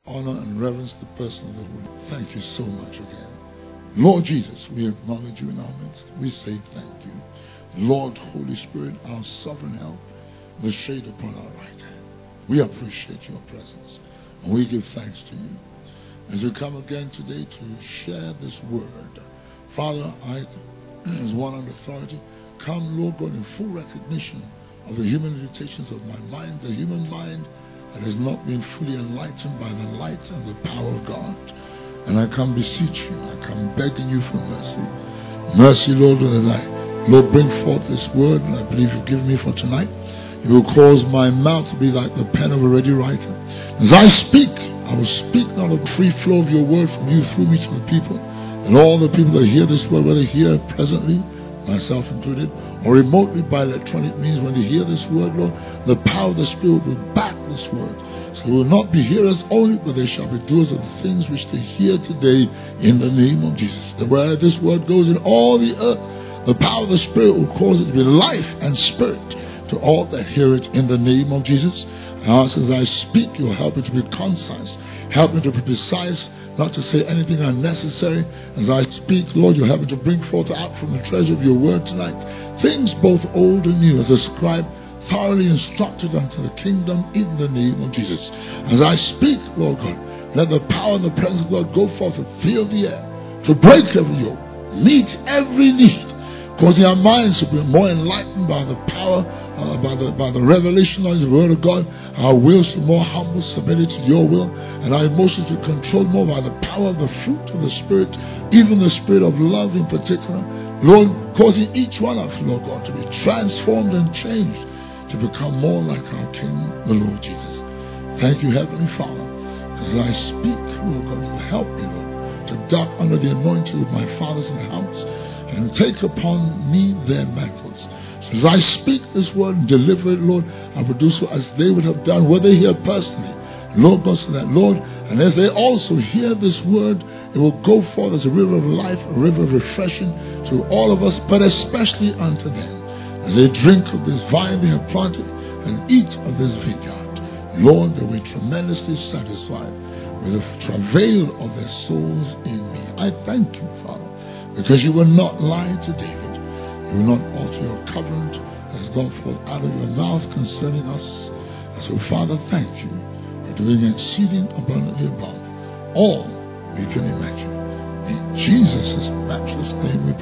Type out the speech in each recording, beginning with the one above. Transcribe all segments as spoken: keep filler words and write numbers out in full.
honor and reverence the person of the Lord. Thank you so much again. Lord Jesus, we acknowledge you in our midst. We say thank you. Lord, Holy Spirit, our sovereign help, the shade upon our right hand. We appreciate your presence and we give thanks to you. As we come again today to share this word, Father, I, as one under authority, come, Lord God, in full recognition of the human limitations of my mind, the human mind that has not been fully enlightened by the light and the power of God. And I come beseech you, I come begging you for mercy. Mercy, Lord, that I, Lord, bring forth this word that I believe you've given me for tonight. You will cause my mouth to be like the pen of a ready writer. As I speak, I will speak not of the free flow of your word from you through me to the people. And all the people that hear this word, whether here presently, myself included, or remotely by electronic means, when they hear this word, Lord, the power of the Spirit will back this word. So they will not be hearers only, but they shall be doers of the things which they hear today in the name of Jesus. That where this word goes in all the earth, the power of the Spirit will cause it to be life and spirit to all that hear it in the name of Jesus. I ask as I speak, you'll help me to be concise. Help me to be precise, not to say anything unnecessary. As I speak, Lord, you'll help me to bring forth out from the treasure of your word tonight things both old and new, as a scribe thoroughly instructed unto the kingdom in the name of Jesus. As I speak, Lord God, let the power and the presence of God go forth to fill the air, to break every yoke, meet every need, causing our minds to be more enlightened by the power, uh, by the by the revelation of the word of God, our wills to more humble submitted to your will, and our emotions to be controlled more by the power of the fruit of the Spirit, even the spirit of love in particular. Lord, causing each one of us, Lord God, to be transformed and changed to become more like our King, the Lord Jesus. Thank you, Heavenly Father. As I speak, Lord God, you will help me, Lord, to duck under the anointing of my fathers in the house and take upon me their mantles. So as I speak this word and deliver it, Lord, I will do so as they would have done, whether here personally, Lord God, so that, Lord, and as they also hear this word, it will go forth as a river of life, a river of refreshing to all of us, but especially unto them. As they drink of this vine they have planted and eat of this vineyard, Lord, they will be tremendously satisfied with the travail of their souls in me. I thank you, Father, because you will not lie to David. You will not alter your covenant that has gone forth out of your mouth concerning us. And so, Father, thank you for doing exceeding abundantly above all we can imagine. In Jesus' matchless name we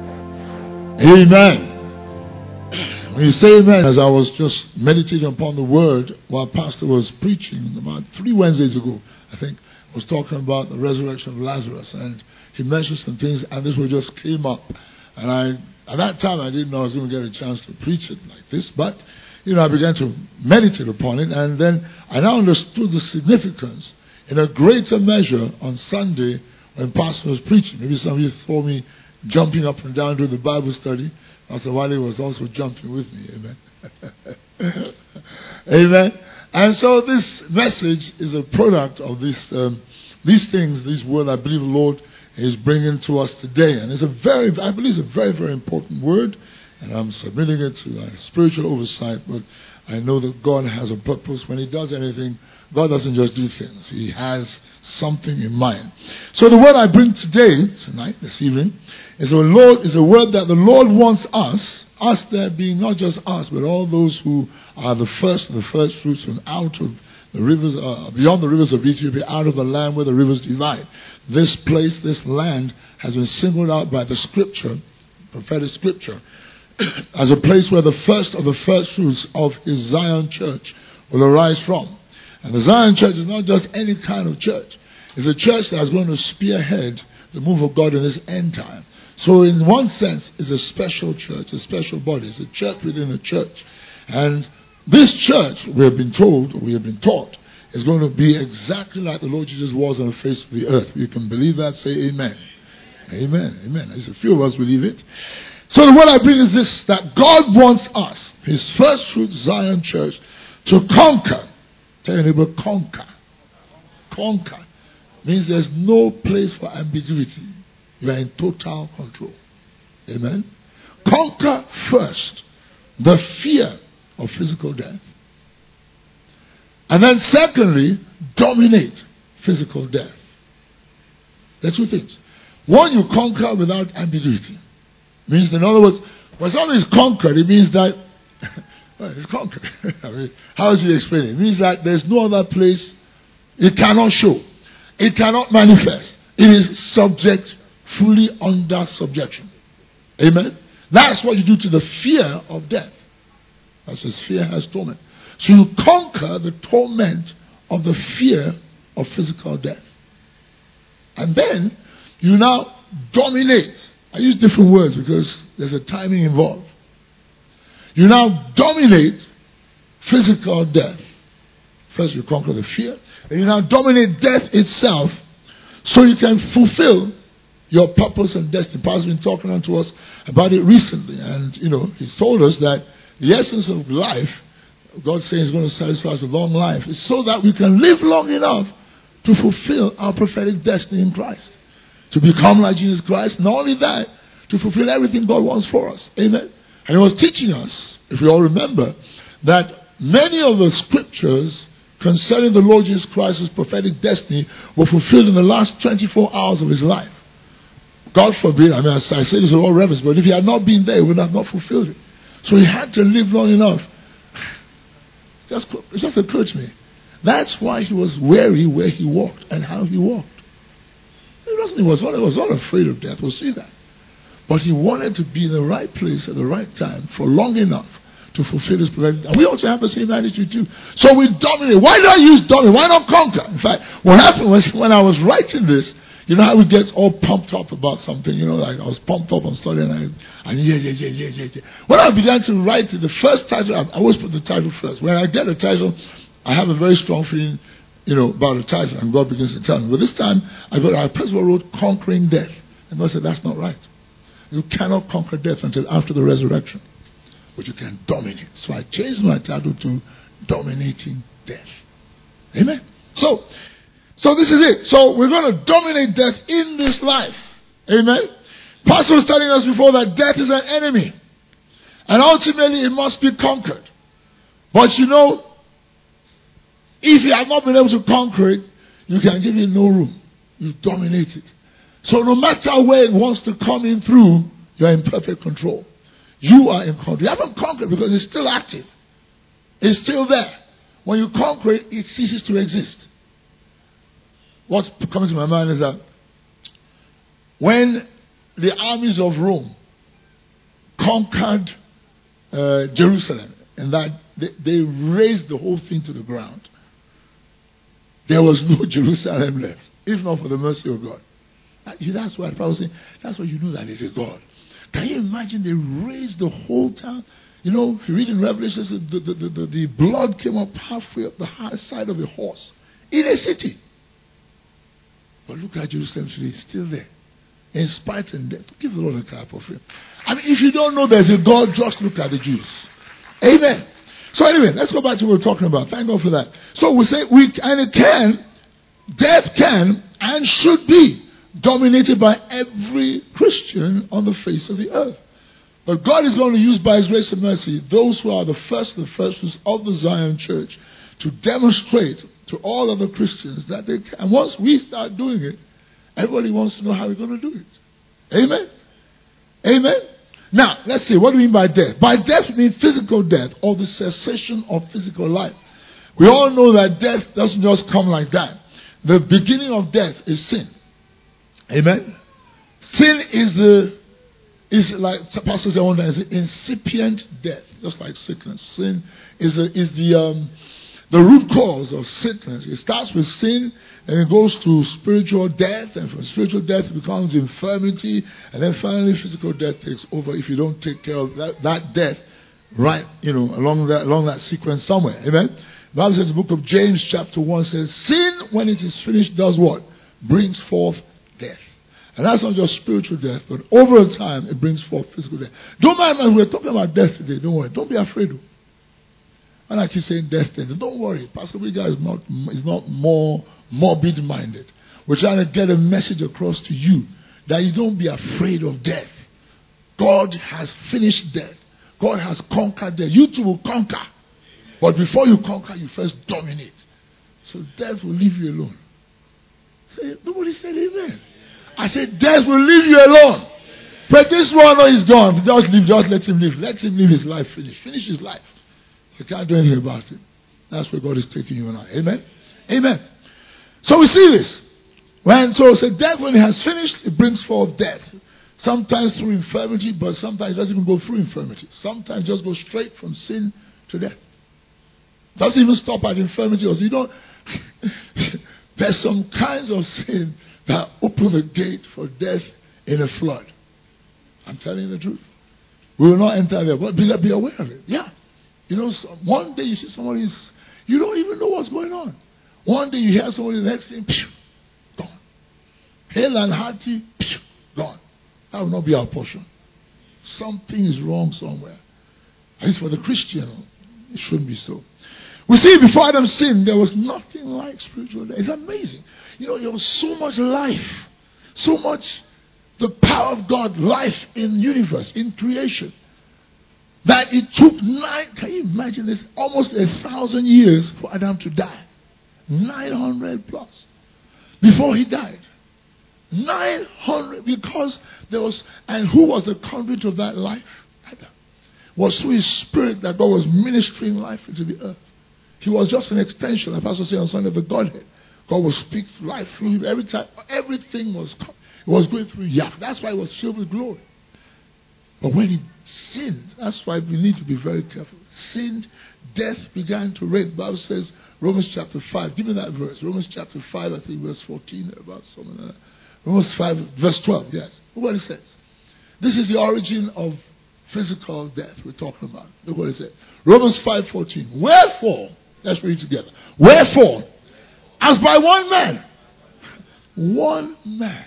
pray. Amen. When you say amen, as I was just meditating upon the word while Pastor was preaching about three Wednesdays ago, I think, was talking about the resurrection of Lazarus, and he mentioned some things, and this word just came up. And I, at that time, I didn't know I was going to get a chance to preach it like this, but, you know, I began to meditate upon it, and then I now understood the significance in a greater measure on Sunday when Pastor was preaching. Maybe some of you saw me jumping up and down during the Bible study. Pastor Wiley was also jumping with me. Amen. Amen. And so this message is a product of this, um, these things, these words I believe the Lord is bringing to us today. And it's a very, I believe it's a very, very important word. And I'm submitting it to a spiritual oversight. But I know that God has a purpose. When He does anything, God doesn't just do things. He has something in mind. So the word I bring today, tonight, this evening, is a Lord is a word that the Lord wants us, us there being not just us, but all those who are the first, the first fruits from out of the rivers, uh, beyond the rivers of Ethiopia, out of the land where the rivers divide. This place, this land, has been singled out by the Scripture, prophetic Scripture, as a place where the first of the first fruits of His Zion church will arise from. And the Zion church is not just any kind of church. It's a church that is going to spearhead the move of God in this end time. So in one sense, it's a special church, a special body. It's a church within a church. And this church, we have been told, or we have been taught, is going to be exactly like the Lord Jesus was on the face of the earth. You can believe that? Say amen. Amen. Amen. There's a few of us believe it. So the word I bring is this, that God wants us, His first fruit Zion church, to conquer. Tell your neighbor, conquer. Conquer. Means there's no place for ambiguity. You are in total control. Amen. Conquer first the fear of physical death. And then secondly, dominate physical death. There are two things. One, you conquer without ambiguity. Means, in other words, when something is conquered, it means that well, it's conquered. I mean, how do you explain it? It means that there's no other place it cannot show. It cannot manifest. It is subject, fully under subjection. Amen? That's what you do to the fear of death. That's as fear has torment. So you conquer the torment of the fear of physical death. And then you now dominate. I use different words because there's a timing involved. You now dominate physical death. First you conquer the fear, and you now dominate death itself so you can fulfill your purpose and destiny. Pastor's been talking on to us about it recently, and you know, he told us that the essence of life, God saying He's going to satisfy us with long life, is so that we can live long enough to fulfill our prophetic destiny in Christ. To become like Jesus Christ. Not only that, to fulfill everything God wants for us. Amen. And He was teaching us, if we all remember, that many of the scriptures concerning the Lord Jesus Christ's prophetic destiny were fulfilled in the last twenty-four hours of His life. God forbid, I mean, I say this with all reverence, but if He had not been there, He would have not fulfilled it. So He had to live long enough. Just, it just occurred to me. That's why He was wary where He walked and how He walked. He wasn't, he was not, he was not afraid of death. We'll see that. But He wanted to be in the right place at the right time for long enough to fulfill His prophetic. And we also have the same attitude too. So we dominate. Why not use dominate? Why not conquer? In fact, what happened was when I was writing this, you know how we get all pumped up about something, you know, like I was pumped up on Sunday night, and yeah, yeah, yeah, yeah, yeah, yeah. When I began to write the first title, I always put the title first. When I get a title, I have a very strong feeling, you know, about the title, and God begins to tell me. But this time, I got, I first of all wrote Conquering Death. And God said, that's not right. You cannot conquer death until after the resurrection. But you can dominate. So I changed my title to Dominating Death. Amen. So, so this is it. So we're going to dominate death in this life. Amen. Pastor was telling us before that death is an enemy. And ultimately it must be conquered. But you know, if you have not been able to conquer it, you can give it no room. You dominate it. So no matter where it wants to come in through, you are in perfect control. You are in control. You haven't conquered because it's still active. It's still there. When you conquer it, it ceases to exist. What's coming to my mind is that when the armies of Rome conquered uh, Jerusalem, and that they, they razed the whole thing to the ground, there was no Jerusalem left, if not for the mercy of God. That's why Paul was saying, that's why you know that there's a God. Can you imagine they razed the whole town? You know, if you read in Revelation, the, the, the, the, the blood came up halfway up the high side of a horse in a city. But look at Jerusalem today, it's still there. In spite and death. Give the Lord a clap of him. I mean, if you don't know there's a God, just look at the Jews. Amen. So anyway, let's go back to what we're talking about. Thank God for that. So we say, we and it can, death can and should be dominated by every Christian on the face of the earth. But God is going to use by His grace and mercy those who are the first, the first fruits of the Zion Church to demonstrate to all other Christians that they can. And once we start doing it, everybody wants to know how we're going to do it. Amen? Amen? Now, let's see. What do we mean by death? By death, we mean physical death or the cessation of physical life. We all know that death doesn't just come like that. The beginning of death is sin. Amen? Sin is the, is like Pastor said one time, is the incipient death, just like sickness. Sin is the, is the, um, the root cause of sickness. It starts with sin, and it goes to spiritual death, and from spiritual death it becomes infirmity, and then finally physical death takes over if you don't take care of that, that death right, you know, along that along that sequence somewhere. Amen? The Bible says in the book of James chapter one says, sin when it is finished does what? Brings forth death. And that's not just spiritual death, but over time it brings forth physical death. Don't mind, man, we're talking about death today. Don't worry. Don't be afraid. And I keep saying death today. Don't worry. Pastor Wiga is not, is not more morbid-minded. We're trying to get a message across to you that you don't be afraid of death. God has finished death. God has conquered death. You too will conquer. But before you conquer, you first dominate. So death will leave you alone. Say, nobody said amen. I said, death will leave you alone. But this one, no, he's gone. Just leave, just let him live. Let him live his life. Finish. Finish his life. You can't do anything about it. That's where God is taking you and I. Amen. Amen. So we see this. When so say death, when it has finished, it brings forth death. Sometimes through infirmity, but sometimes it doesn't even go through infirmity. Sometimes it just goes straight from sin to death. Doesn't even stop at infirmity. Also, you don't. There's some kinds of sin that open the gate for death in a flood. I'm telling you the truth. We will not enter there, but be, be aware of it. Yeah. You know, so one day you see somebody's, you don't even know what's going on. One day you hear somebody, the next thing, phew, gone. Hale and hearty, phew, gone. That will not be our portion. Something is wrong somewhere. At least for the Christian, it shouldn't be so. We see before Adam sinned, there was nothing like spiritual death. It's amazing. You know, there was so much life, so much the power of God, life in universe, in creation, that it took nine, can you imagine this? Almost a thousand years for Adam to die. nine hundred plus. Before he died. nine hundred, because there was, and who was the conduit of that life? Adam. It was through his spirit that God was ministering life into the earth. He was just an extension, like Pastor said on Sunday, of the Godhead. God will speak life through him every time. Everything was, it was going through Yah. That's why it was filled with glory. But when he sinned, that's why we need to be very careful. Sinned, death began to reign. The Bible says, Romans chapter five. Give me that verse. Romans chapter five, I think verse fourteen, about something like that. Romans five, verse twelve, yes. Look what it says. This is the origin of physical death we're talking about. Look what it says. Romans five fourteen. Wherefore, let's read it together. Wherefore, as by one man, one man,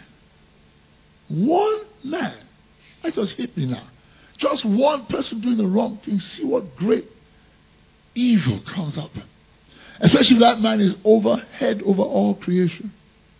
one man, that just hit me now. Just one person doing the wrong thing. See what great evil comes up. Especially if that man is overhead over all creation.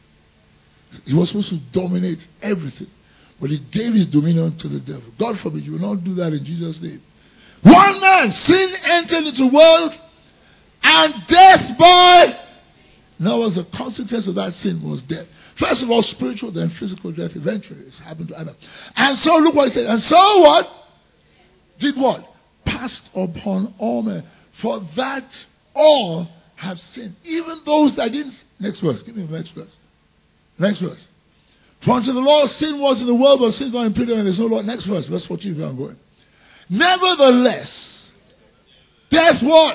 He was supposed to dominate everything. But he gave his dominion to the devil. God forbid, you will not do that in Jesus' name. One man, sin entered into the world, and death by... Now, was the consequence of that sin was death. First of all, spiritual, then physical death. Eventually, it's happened to Adam. And so, look what he said. And so what? Did what? Passed upon all men. For that all have sinned. Even those that didn't... Next verse. Give me the next verse. Next verse. For unto the law sin was in the world, but sin is not imputed, and there's no law. Next verse. Verse fourteen, where I'm going. Nevertheless, death what?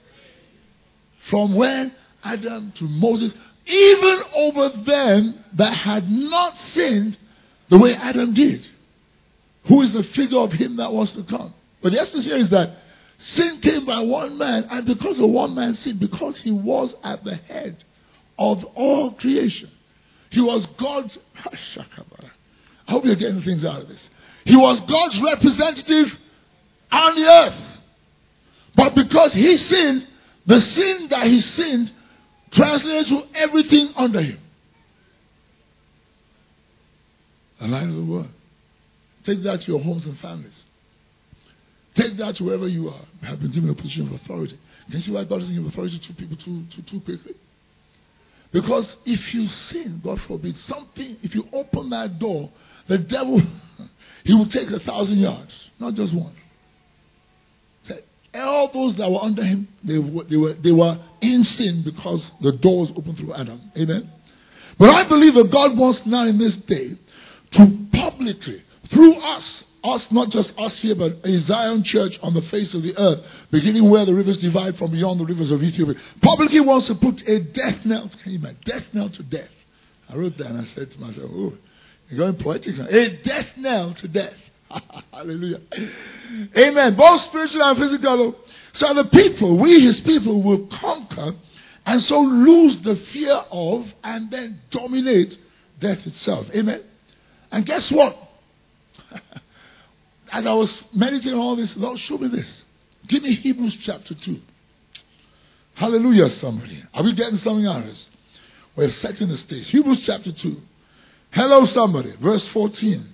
From when Adam to Moses, even over them that had not sinned the way Adam did, who is the figure of him that was to come. But the essence here is that sin came by one man, and because of one man's sin, because he was at the head of all creation, he was God's... I hope you're getting things out of this. He was God's representative on the earth. But because he sinned, the sin that he sinned translated to everything under him. The light of the world. Take that to your homes and families. Take that to wherever you are. You have been given a position of authority. Can you see why God doesn't give authority to people too, too, too quickly? Because if you sin, God forbid, something, if you open that door, the devil, he will take a thousand yards, not just one. All those that were under him, they were, they were, they were in sin because the door was open through Adam. Amen? But I believe that God wants now in this day to publicly, through us, us, not just us here, but a Zion church on the face of the earth, beginning where the rivers divide from beyond the rivers of Ethiopia, publicly wants to put a death knell, can you imagine? Death knell to death. I wrote that and I said to myself, oh, you're going poetic now. A death knell to death. Hallelujah. Amen. Both spiritual and physical. So the people, we his people, will conquer and so lose the fear of and then dominate death itself. Amen. And guess what? As I was meditating on all this, Lord, show me this. Give me Hebrews chapter two. Hallelujah, somebody. Are we getting something out of this? We're setting the stage. Hebrews chapter two. Hello, somebody. Verse fourteen.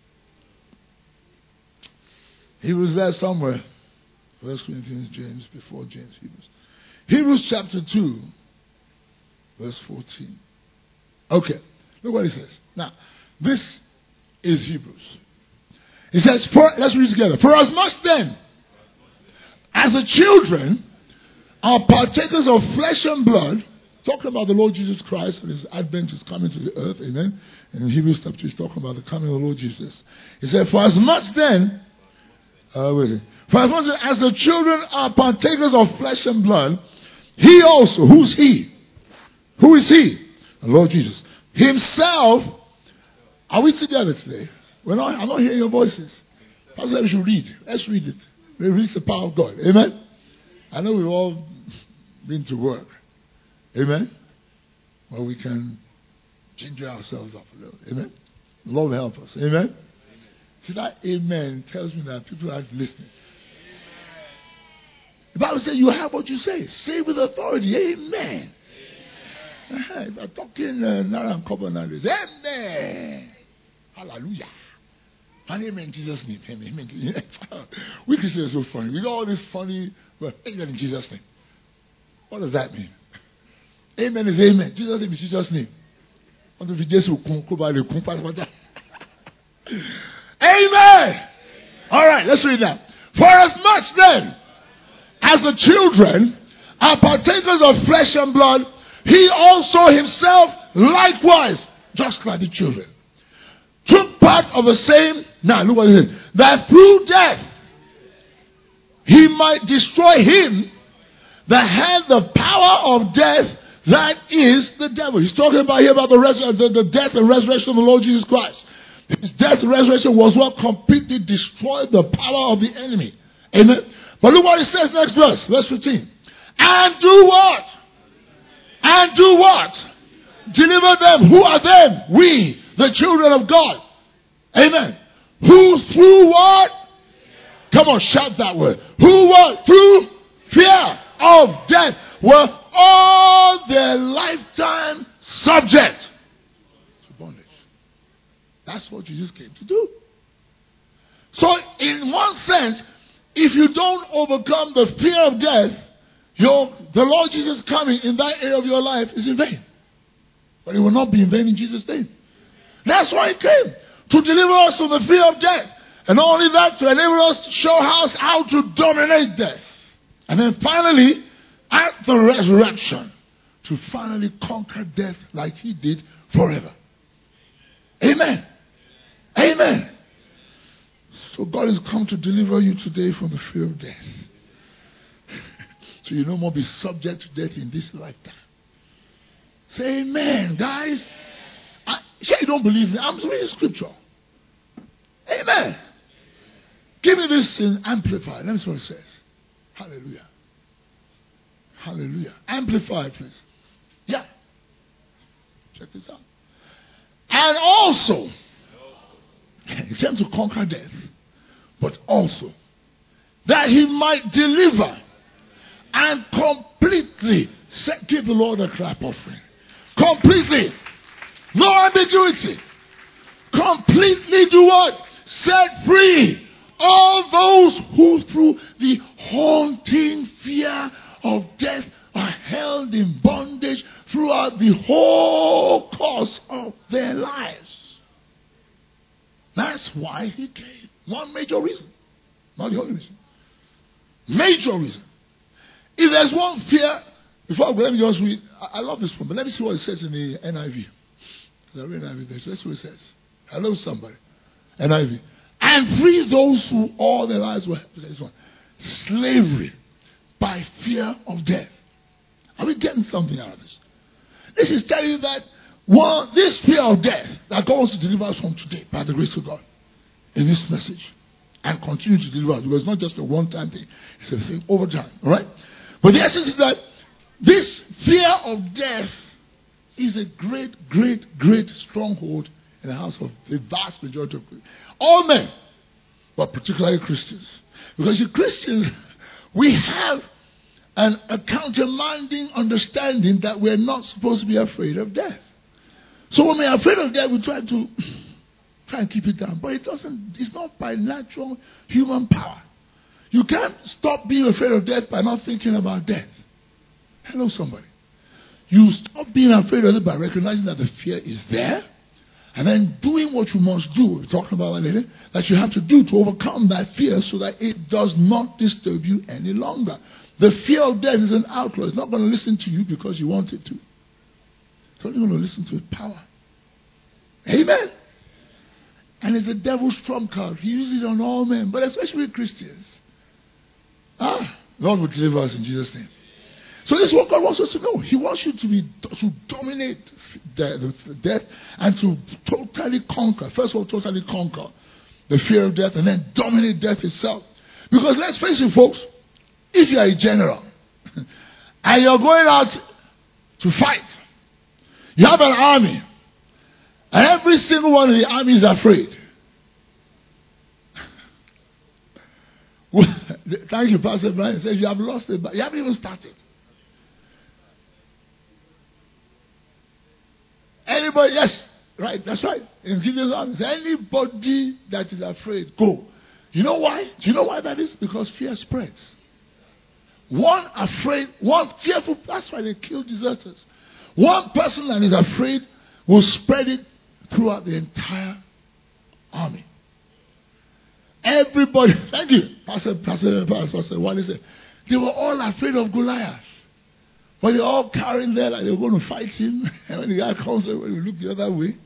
Hebrews there somewhere. First Corinthians, James, before James, Hebrews. Hebrews chapter two, verse fourteen. Okay. Look what he says. Now, this is Hebrews. He says, for, let's read together. For as much then, as the children are partakers of flesh and blood, talking about the Lord Jesus Christ and his advent is coming to the earth, amen. And in Hebrews chapter two, he's talking about the coming of the Lord Jesus. He said, for as much then, uh, where is it? For as much then as the children are partakers of flesh and blood, he also, who's he? Who is he? The Lord Jesus. Himself, are we together today? We're not, I'm not hearing your voices. Pastor said we should read. Let's read it. We read the power of God. Amen. I know we've all been to work. Amen. Well, we can ginger ourselves up a little. Amen. The Lord will help us. Amen. Amen. See, that amen tells me that people aren't listening. Amen. The Bible says you have what you say. Say with authority. Amen. Amen. Uh-huh. If I'm talking uh, Nara and Kobo nowadays, amen. Hallelujah. And amen in Jesus' name. Amen. Amen. We Christians are so funny. We got all this funny, but amen in Jesus' name. What does that mean? Amen is amen. Jesus' name is Jesus' name. Amen. All right, let's read that. For as much then as the children are partakers of flesh and blood, he also himself likewise, just like the children, took part of the same. Now look what it says. That through death he might destroy him that had the power of death, that is the devil. He's talking about here about the, res- the, the death and resurrection of the Lord Jesus Christ. His death and resurrection was what completely destroyed the power of the enemy. Amen. But look what it says next verse, verse fifteen. And do what? And do what? Deliver them. Who are them? We, the children of God. Amen. Who through what? Come on, shout that word. Who what? Through fear of death were all their lifetime subject to bondage. That's what Jesus came to do. So in one sense, if you don't overcome the fear of death, your, the Lord Jesus coming in that area of your life is in vain. But it will not be in vain in Jesus' name. That's why he came. To deliver us from the fear of death. And not only that, to enable us to show us how to dominate death. And then finally, at the resurrection, to finally conquer death like he did forever. Amen. Amen. So God has come to deliver you today from the fear of death. So you no more be subject to death in this lifetime. Say amen, guys. I, sure you don't believe me. I'm reading scripture. Amen. Give me this in Amplified. Let me see what it says. Hallelujah. Hallelujah. Amplified, please. Yeah. Check this out. And also, he came to conquer death, but also that he might deliver and completely set, give the Lord a clap offering. Completely. No ambiguity. Completely do what? Set free all those who through the haunting fear of death are held in bondage throughout the whole course of their lives. That's why he came. One major reason. Not the only reason. Major reason. If there's one fear, before I go, let me just read. I, I love this one, but let me see what it says in the N I V. I read N I V there. So let's see what it says. Hello, somebody. N I V. And free those who all their lives were this one. Slavery by fear of death. Are we getting something out of this? This is telling you that one, this fear of death that God wants to deliver us from today by the grace of God in this message and continue to deliver us, because it's not just a one-time thing, it's a thing over time. All right? But the essence is that this fear of death is a great, great, great stronghold in the house of the vast majority of all men, but particularly Christians. Because you Christians, we have an, a countermanding understanding that we're not supposed to be afraid of death. So when we're afraid of death, we try to try and keep it down. But it doesn't, it's not by natural human power. You can't stop being afraid of death by not thinking about death. Hello, somebody. You stop being afraid of it by recognizing that the fear is there, and then doing what you must do. We're talking about that later. That you have to do to overcome that fear so that it does not disturb you any longer. The fear of death is an outlaw. It's not going to listen to you because you want it to. It's only going to listen to its power. Amen. And it's the devil's trump card. He uses it on all men, but especially Christians. Ah, Lord will deliver us in Jesus' name. So this is what God wants us to know. He wants you to be to dominate the, the death and to totally conquer. First of all, totally conquer the fear of death, and then dominate death itself. Because let's face it, folks, if you are a general and you're going out to fight, you have an army, and every single one of the army is afraid. Thank you, Pastor Brian. Says you have lost it, but you haven't even started. Anybody, yes, right, that's right. In Gideon's army, anybody that is afraid, go. You know why? Do you know why that is? Because fear spreads. One afraid, one fearful, that's why they kill deserters. One person that is afraid will spread it throughout the entire army. Everybody, thank you, Pastor, Pastor, Pastor, Pastor, what is it? They were all afraid of Goliath. But they're all carrying there like they were going to fight him. And when the guy comes, when you look the other way,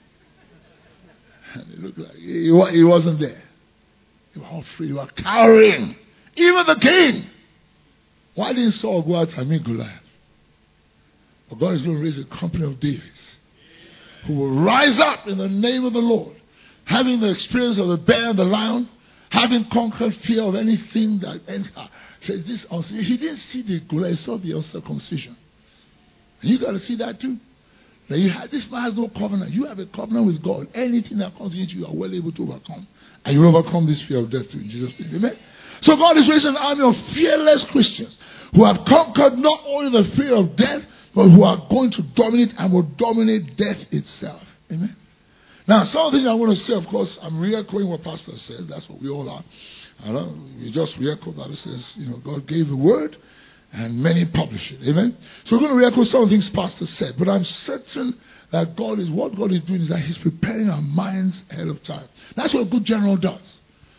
and they look like he, he wasn't there. They were all afraid. They were cowering. Even the king. Why didn't Saul go out and meet Goliath? But God is going to raise a company of Davids who will rise up in the name of the Lord, having the experience of the bear and the lion, having conquered fear of anything that enter. Says this, he didn't see the Goliath, he saw the uncircumcision. And you got to see that too. That you have, this man has no covenant. You have a covenant with God. Anything that comes against you, you are well able to overcome. And you will overcome this fear of death too, in Jesus' name. Amen. So God is raising an army of fearless Christians who have conquered not only the fear of death, but who are going to dominate and will dominate death itself. Amen. Now, some of the things I want to say, of course, I'm re-echoing what Pastor says. That's what we all are. I don't, we just re-echo. Bible says, you know, God gave the word and many publish it. Amen. So we're going to re-echo some of the things Pastor said. But I'm certain that God is, what God is doing is that He's preparing our minds ahead of time. That's what a good general does.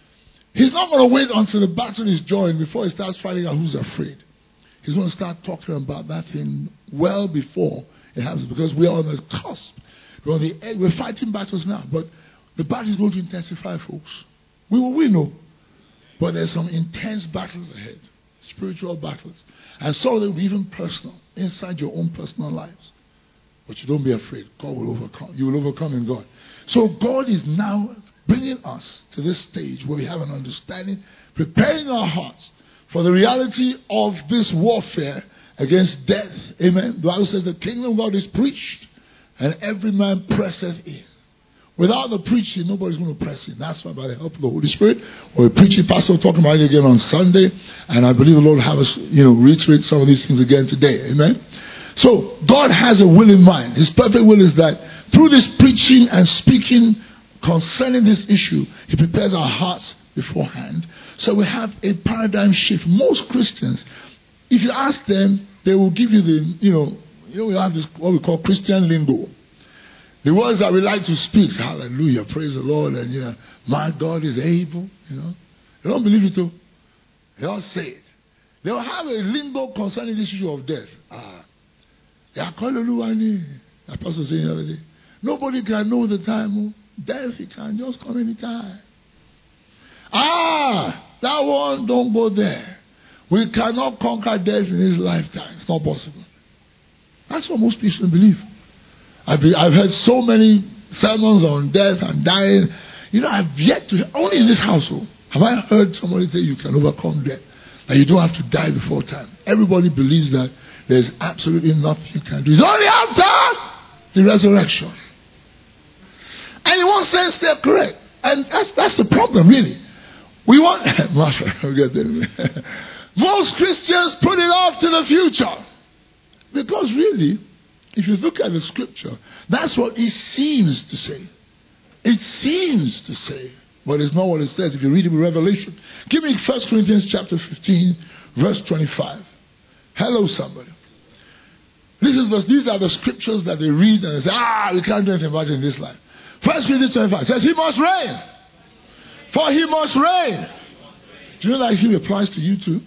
He's not going to wait until the battle is joined before he starts finding out who's afraid. He's going to start talking about that thing well before it happens, because we are on the cusp. We're, on the edge. We're fighting battles now, but the battle is going to intensify, folks. We will win, no. But there's some intense battles ahead, spiritual battles. And some of them will be even personal, inside your own personal lives. But you don't be afraid. God will overcome. You will overcome in God. So God is now bringing us to this stage where we have an understanding, preparing our hearts for the reality of this warfare against death. Amen. The Bible says the kingdom of God is preached, and every man presseth in. Without the preaching, nobody's going to press in. That's why, by the help of the Holy Spirit, we're preaching. Pastor will talk about it again on Sunday, and I believe the Lord will have us, you know, reiterate some of these things again today. Amen. So God has a will in mind. His perfect will is that through this preaching and speaking concerning this issue, He prepares our hearts beforehand. So we have a paradigm shift. Most Christians, if you ask them, they will give you the, you know, you know, we have this what we call Christian lingo. The words that we like to speak, hallelujah, praise the Lord, and you know, my God is able, you know. They don't believe it too. They don't say it. They will have a lingo concerning this issue of death. Ah, the Apostle saying the other day, nobody can know the time. Death, it can just come anytime. Ah, that one, don't go there. We cannot conquer death in this lifetime. It's not possible. That's what most people believe. I've, been, I've heard so many sermons on death and dying. You know, I've yet to, only in this household, have I heard somebody say you can overcome death, that you don't have to die before time. Everybody believes that there's absolutely nothing you can do. It's only after the resurrection. And in one sense, they're correct. And that's that's the problem, really. We want, most Christians put it off to the future. Because really, if you look at the scripture, that's what it seems to say. It seems to say, but it's not what it says. If you read it with Revelation, give me First Corinthians chapter fifteen, verse twenty-five. Hello, somebody. This is the, these are the scriptures that they read and they say, ah, we can't do anything about it in this life. First Corinthians twenty-five says, he must reign. For he must reign. Do you know that he applies to you too?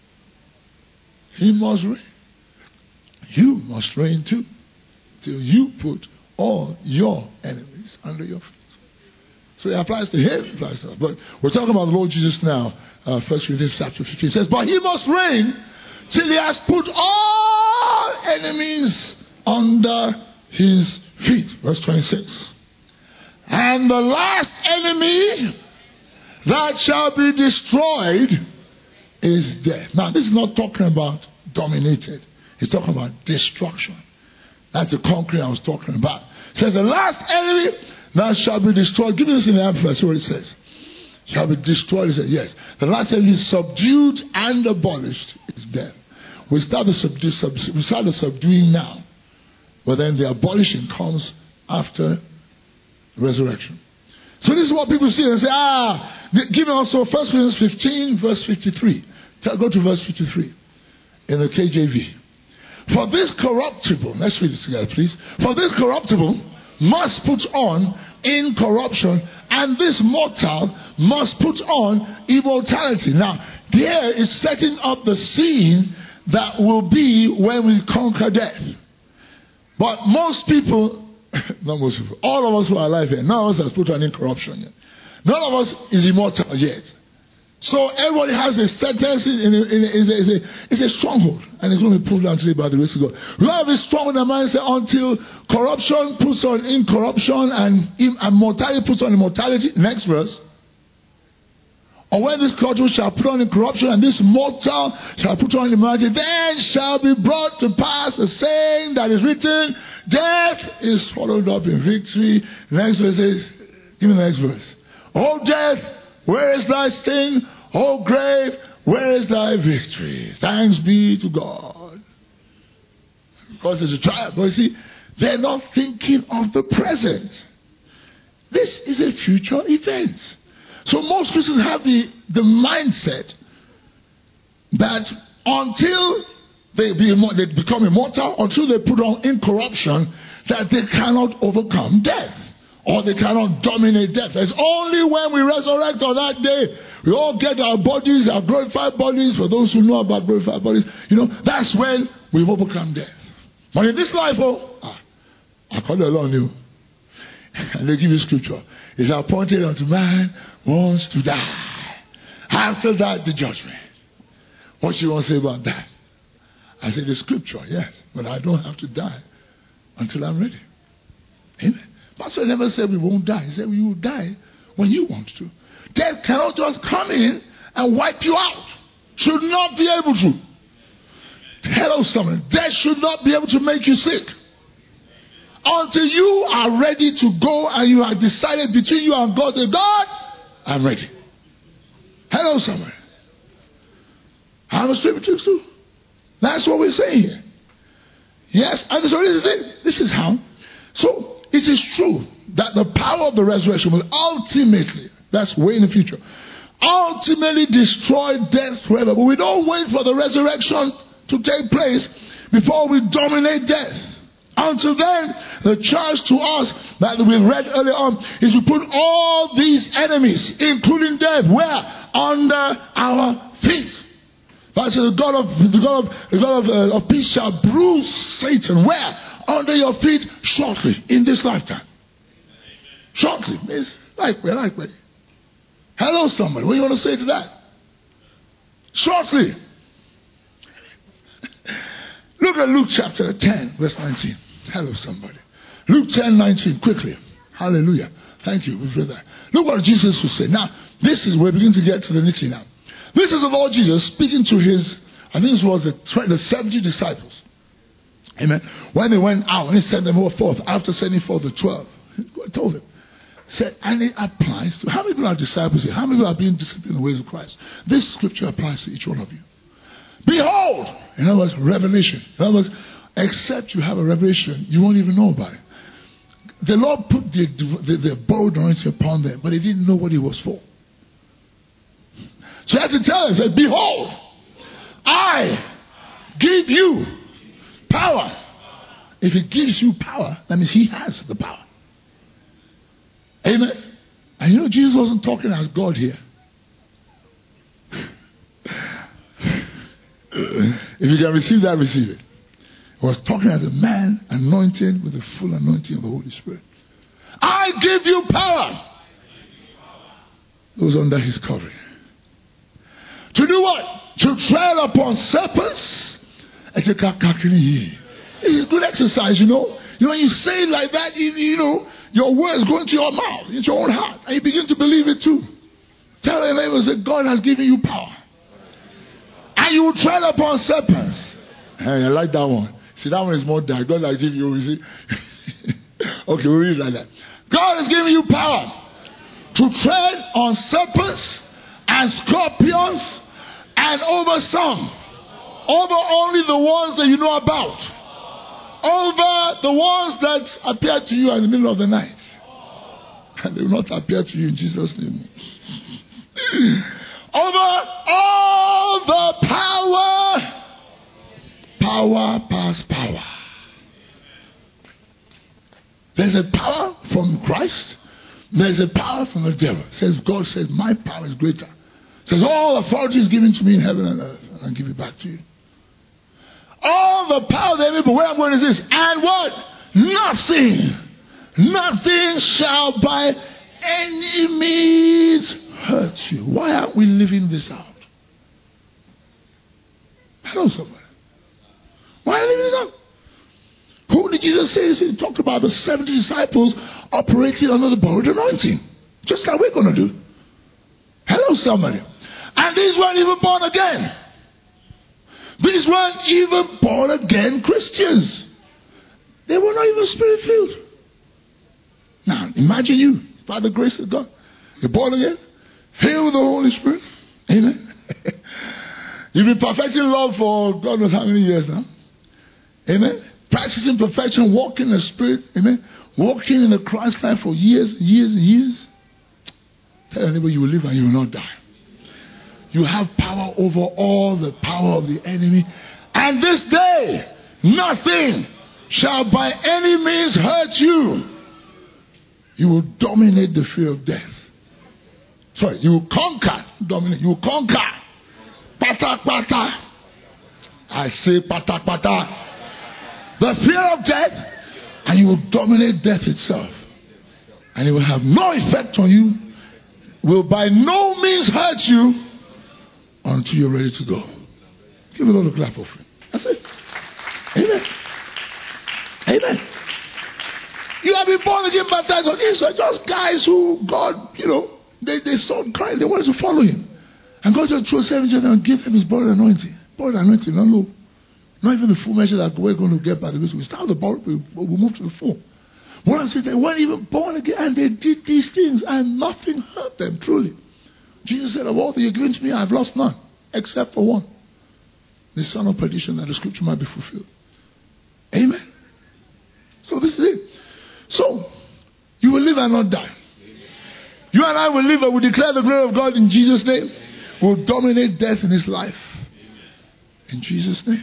He must reign. You must reign too. Till you put all your enemies under your feet. So it applies to him, it applies to us. But we're talking about the Lord Jesus now. Uh, First Corinthians chapter fifteen says, but he must reign till he has put all enemies under his feet. Verse twenty-six. And the last enemy that shall be destroyed is death. Now, this is not talking about dominated. It's talking about destruction. That's the concrete I was talking about. It says the last enemy that shall be destroyed. Give me this in the Amplified. See what it says. Shall be destroyed. It says, yes. The last enemy is subdued and abolished is death. We start the subdue, sub, we start the subduing now. But then the abolishing comes after resurrection. So this is what people see and say, ah, give me also First Corinthians fifteen, verse fifty-three. Go to verse fifty-three in the K J V. For this corruptible, let's read it together, please. For this corruptible must put on incorruption, and this mortal must put on immortality. Now, here is setting up the scene that will be when we conquer death. But most people, not most people, all of us who are alive here, none of us has put on incorruption yet. None of us is immortal yet. So everybody has a sentence in, in, in, in, in, in, it's a stronghold, and it's going to be proved down today by the grace of God. We have a stronghold in the mindset until corruption puts on incorruption and, and mortality puts on immortality. Next verse. Or when this corruption shall put on incorruption and this mortal shall put on immortality, then shall be brought to pass the saying that is written, death is swallowed up in victory. The next verse says, give me the next verse. O death, where is thy sting? O grave, where is thy victory? Thanks be to God. Because it's a triumph. But you see, they're not thinking of the present. This is a future event. So most Christians have the, the mindset that until they, be, they become immortal, until they put on incorruption, that they cannot overcome death. Or they cannot dominate death. It's only when we resurrect on that day, we all get our bodies, our glorified bodies. For those who know about glorified bodies, you know, that's when we've overcome death. But in this life, oh, ah, I call it along you. And they give you scripture. It's appointed unto man wants to die. After that, the judgment. What you want to say about that? I say the scripture, yes. But I don't have to die until I'm ready. Amen. Pastor never said we won't die. He said we will die when you want to. Death cannot just come in and wipe you out. Should not be able to. Hello, someone. Death should not be able to make you sick. Until you are ready to go and you have decided between you and God, say, God, I'm ready. Hello, someone. I'm a spiritual too. That's what we're saying here. Yes, and so this is it. This is how. So, it is true that the power of the resurrection will ultimately, that's way in the future, ultimately destroy death forever. But we don't wait for the resurrection to take place before we dominate death. Until then, the charge to us that we read earlier on is to put all these enemies, including death, where? Under our feet. That's the God of the God of the God of, uh, of peace shall bruise Satan. Where? Under your feet shortly in this lifetime. Shortly means likewise, likewise. Hello, somebody. What do you want to say to that? Shortly. Look at Luke chapter ten, verse nineteen. Hello, somebody. Luke ten, nineteen. Quickly. Hallelujah. Thank you. We've read that. Look what Jesus would say. Now, this is where we begin to get to the nitty now. This is the Lord Jesus speaking to his, I think this was the, the seventy disciples. Amen. When they went out, and he sent them all forth, after sending forth the twelve, God told them, said, and it applies to, how many people are disciples here? How many people are being disciplined in the ways of Christ? This scripture applies to each one of you. Behold, in other words, revelation. In other words, except you have a revelation, you won't even know about it. The Lord put the, the, the borrowed anointing upon them, but they didn't know what it was for. So he had to tell them, said, behold, I give you power if he gives you power, that means he has the power. Amen. And you know, Jesus wasn't talking as God here. If you can receive that, receive it. He was talking as a man anointed with the full anointing of the Holy Spirit. I give you power. It was under his covering. To do what? To tread upon serpents. It's a good exercise, you know. You know, you say it like that, you, you know, your words go into your mouth, into your own heart, and you begin to believe it too. Tell your neighbor that God has given you power. And you will tread upon serpents. Hey, I like that one. See, that one is more direct. God has given you, you see. Okay, we'll read it like that. God has given you power to tread on serpents and scorpions and over some. Over only the ones that you know about. Over the ones that appear to you in the middle of the night. And they will not appear to you in Jesus' name. Over all the power. Power past power. There's a power from Christ. There's a power from the devil. It says God says my power is greater. It says all authority is given to me in heaven and earth. And I'll give it back to you. All the power of the enemy, but where I'm going is this. And what? Nothing. Nothing shall by any means hurt you. Why aren't we living this out? Hello, somebody. Why are we living it out? Who did Jesus say? He talked about the seventy disciples operating under the borrowed anointing. Just like we're going to do. Hello, somebody. And these weren't even born again. These weren't even born again Christians. They were not even spirit filled. Now, imagine you, by the grace of God, you're born again, filled with the Holy Spirit. Amen. You've been perfecting love for God knows how many years now. Amen. Practicing perfection, walking in the Spirit. Amen. Walking in the Christ life for years and years and years. Tell your neighbor you will live and you will not die. You have power over all the power of the enemy. And this day, nothing shall by any means hurt you. You will dominate the fear of death. Sorry, you will conquer. Dominate. You will conquer. Pata pata. I say pata pata. The fear of death. And you will dominate death itself. And it will have no effect on you. Will by no means hurt you. Until you're ready to go. Give a little clap offering. That's it. Amen. Amen. You have been born again, baptized. These are just guys who God, you know, they, they saw Christ. They wanted to follow him. And God just chose seven children and gave them his borrowed anointing. Borrowed anointing, not low. Not even the full measure that we're going to get by the grace. We start the borrowed, we, we move to the full. What I'm saying, they weren't even born again and they did these things and nothing hurt them, truly. Jesus said, of all that you're giving to me, I have lost none, except for one. The son of perdition, that the scripture might be fulfilled. Amen. So this is it. So, you will live and not die. You and I will live and will declare the glory of God in Jesus' name. We'll dominate death in his life. In Jesus' name.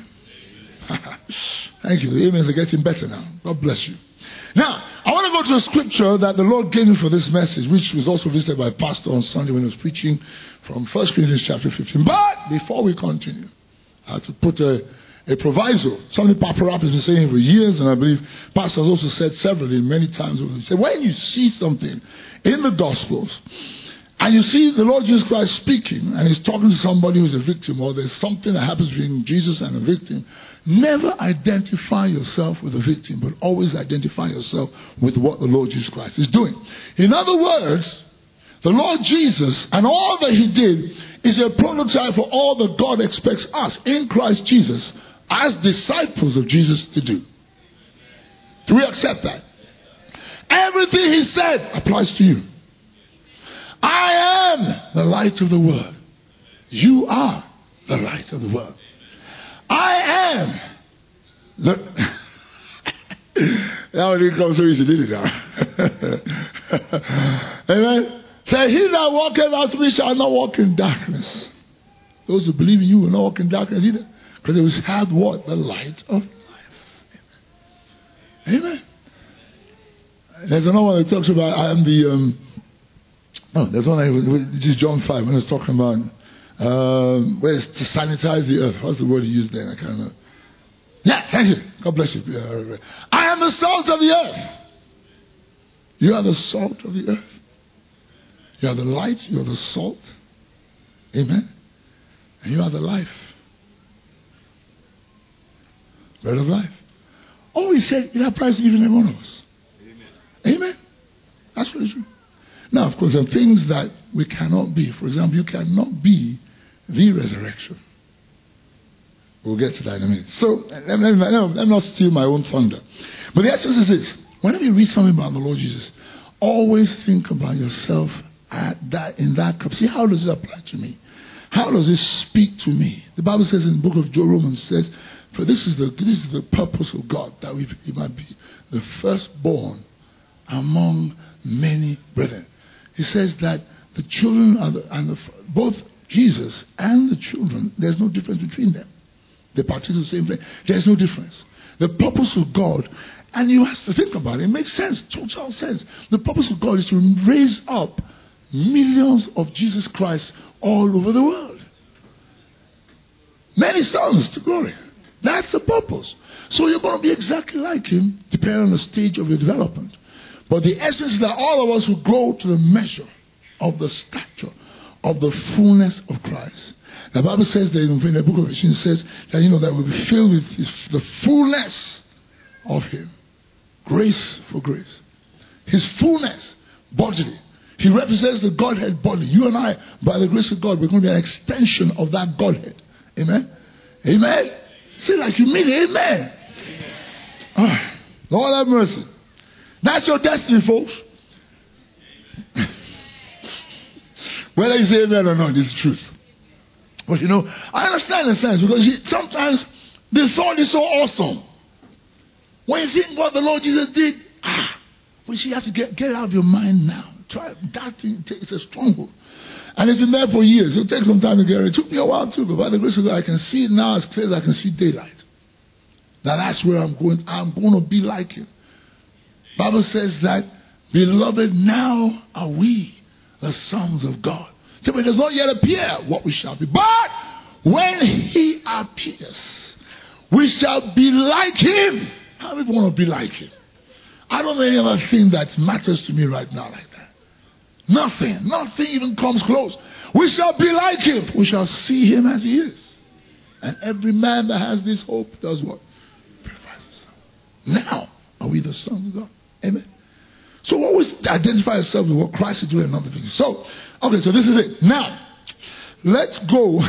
Thank you. The amens are getting better now. God bless you. Now, I want to go to a scripture that the Lord gave me for this message, which was also visited by Pastor on Sunday when he was preaching from First Corinthians chapter fifteen. But before we continue, I have to put a, a proviso. Something Papa Rap has been saying for years, and I believe Pastor has also said severally many times. He said, when you see something in the Gospels, and you see the Lord Jesus Christ speaking, and he's talking to somebody who's a victim, or there's something that happens between Jesus and a victim, never identify yourself with the victim, but always identify yourself with what the Lord Jesus Christ is doing. In other words, the Lord Jesus and all that he did is a prototype for all that God expects us in Christ Jesus as disciples of Jesus to do. Do we accept that? Everything he said applies to you. I am the light of the world. You are the light of the world. I am the... That one didn't come so easy, did it now? Amen. Say, he that walketh after me shall not walk in darkness. Those who believe in you will not walk in darkness either. Because they will have what? The light of life. Amen. Amen. There's another one that talks about I am the. Um, oh, there's one. Which is John five when it's talking about um, where it's to sanitize the earth. What's the word he used there? I can't remember. Yeah, thank you. God bless you. I am the salt of the earth. You are the salt of the earth. You are the light. You are the salt. Amen. And you are the life. Bread of life. Oh, he said it applies to even every one of us. Amen. Amen. That's really true. Now, of course, there are things that we cannot be. For example, you cannot be the resurrection. We'll get to that in a minute. So, let me, let me, let me not steal my own thunder. But the essence is this. Whenever you read something about the Lord Jesus, always think about yourself at that, in that cup. See, how does it apply to me? How does it speak to me? The Bible says in the book of Romans, says, for this is the this is the purpose of God, that we he might be the firstborn among many brethren. He says that the children are the, and the, both Jesus and the children, there's no difference between them. They partake of the same thing. There's no difference. The purpose of God, and you have to think about it, it makes sense, total sense. The purpose of God is to raise up millions of Jesus Christ all over the world. Many sons to glory. That's the purpose. So you're going to be exactly like him, depending on the stage of your development. But the essence is that all of us will grow to the measure of the stature of the fullness of Christ. The Bible says that in the book of Ephesians says that you know that we'll be filled with his, the fullness of him. Grace for grace. His fullness bodily. He represents the Godhead bodily. You and I, by the grace of God, we're going to be an extension of that Godhead. Amen? Amen? Say like you mean it. Amen. Oh, Lord have mercy. That's your destiny, folks. Whether you say amen or not, it's the truth. But you know, I understand the sense because you, sometimes the thought is so awesome. When you think what the Lord Jesus did, ah, but you have to get, get it out of your mind now. Try that thing, it's a stronghold. And it's been there for years. It'll take some time to get it. It took me a while too, but by the grace of God, I can see it now as clear as I can see daylight. Now that's where I'm going. I'm going to be like him. Bible says that, beloved, now are we the sons of God. So it does not yet appear what we shall be. But when he appears, we shall be like him. How many want to be like him? I don't know any other thing that matters to me right now like that. Nothing. Nothing even comes close. We shall be like him. We shall see him as he is. And every man that has this hope does what? Purifies himself. Now are we the sons of God. Amen. So always identify yourself with what Christ is doing and not the things. So, okay, so this is it. Now, let's go.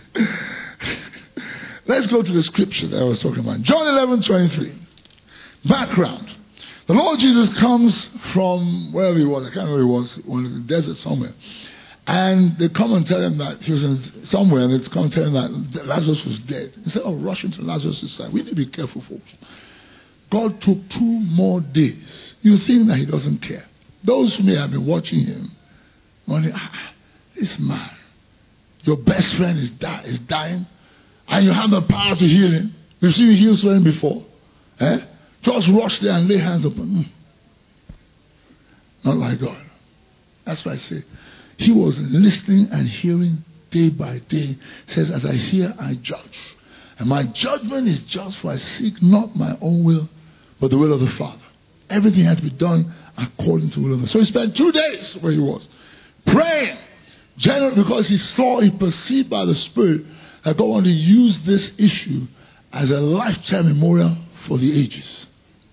Let's go to the scripture that I was talking about. John eleven twenty-three. Background. The Lord Jesus comes from wherever he was. I can't remember where he was. In the desert somewhere. And they come and tell him that he was in somewhere, and they come and tell him that Lazarus was dead. He said, oh, rush into Lazarus' side. We need to be careful, folks. God took two more days. You think that he doesn't care. Those who may have been watching him, wondering, ah, this man, your best friend is, die, is dying, and you have the power to heal him. We've seen you heal someone before. Eh? Just rush there and lay hands upon him. Not like God. That's why I say, he was listening and hearing day by day. Says, as I hear, I judge. And my judgment is just, for I seek not my own will, but the will of the Father. Everything had to be done according to the will of the Father. So he spent two days where he was, praying, generally because he saw, he perceived by the Spirit that God wanted to use this issue as a lifetime memorial for the ages.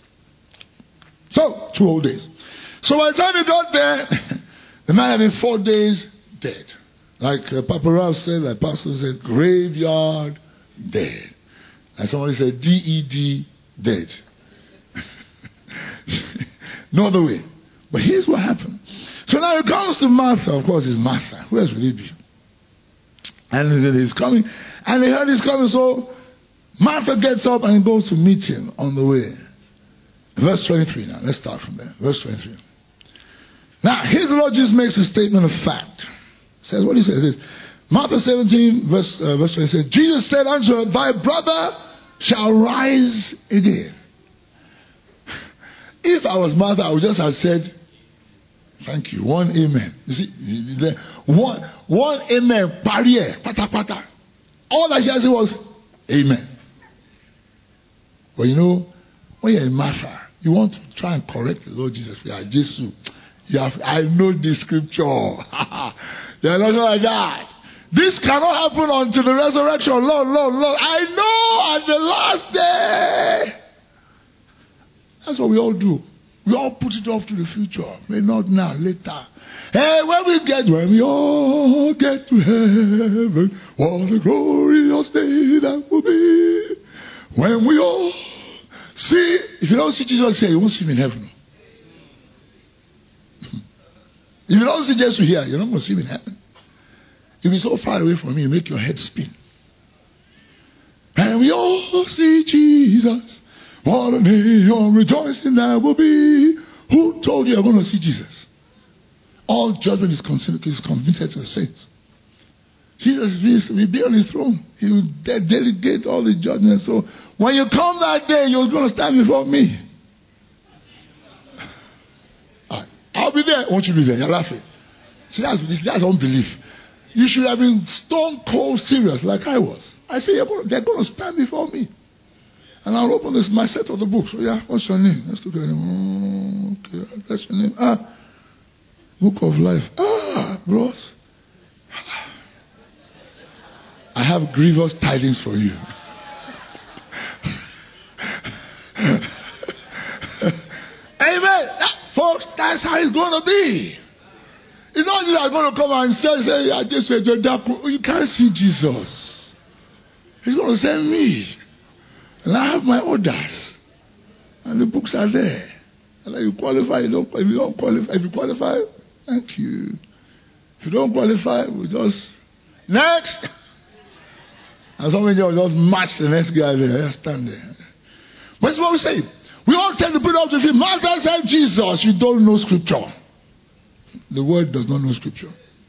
So, two whole days. So by the time he got there, the man had been four days dead. Like uh, Papa Ralph said, like Pastor said, graveyard dead. And somebody said, D E D, dead. No other way. But here's what happened. So now it comes to Martha. Of course, it's Martha. Who else would it be? And he's coming. And they heard he's coming. So Martha gets up and goes to meet him on the way. Verse twenty-three now. Let's start from there. Verse twenty-three. Now, here the Lord Jesus makes a statement of fact. Says what he says is, Martha seventeen, verse, uh, verse twenty says, Jesus said unto her, thy brother shall rise again. If I was Martha, I would just have said, thank you. One amen. You see, the, one, one amen. Barrier. Pata pata. All I said was, amen. But you know, when you're in Martha, you want to try and correct the Lord Jesus. Yeah, Jesus. You have, I know the scripture. You're not like that. This cannot happen until the resurrection. Lord, Lord, Lord. I know at the last day. That's what we all do. We all put it off to the future. May not now, later. Hey, when we get, when we all get to heaven, what a glorious day that will be. When we all see, if you don't see Jesus here, you won't see him in heaven. If you don't see Jesus here, you're not going to see him in heaven. If he's so far away from you, you make your head spin. And we all see Jesus. What a day of rejoicing that will be. Who told you you're going to see Jesus? All judgment is considered is committed to the saints. Jesus will be on his throne. He will de- delegate all the judgment. So when you come that day, you're going to stand before me. I'll be there. Won't you be there? You're laughing. See, that's, that's unbelief. You should have been stone cold serious like I was. I say, they're going to stand before me. And I'll open this, my set of the books. So, yeah, what's your name? Let's look at him. Oh, okay, that's your name. Ah, book of life. Ah, bros. I have grievous tidings for you. Amen. Folks, that's how it's going to be. It's not just going to come and say, say I just said, you can't see Jesus. He's going to send me. And I have my orders. And the books are there. And you qualify, you don't, if you don't qualify, if you qualify, thank you. If you don't qualify, we just, next. And somebody will just match the next guy there. Just stand there. But that's what we say. We all tend to put up to him. Martha said, Jesus, you don't know scripture. The word does not know scripture.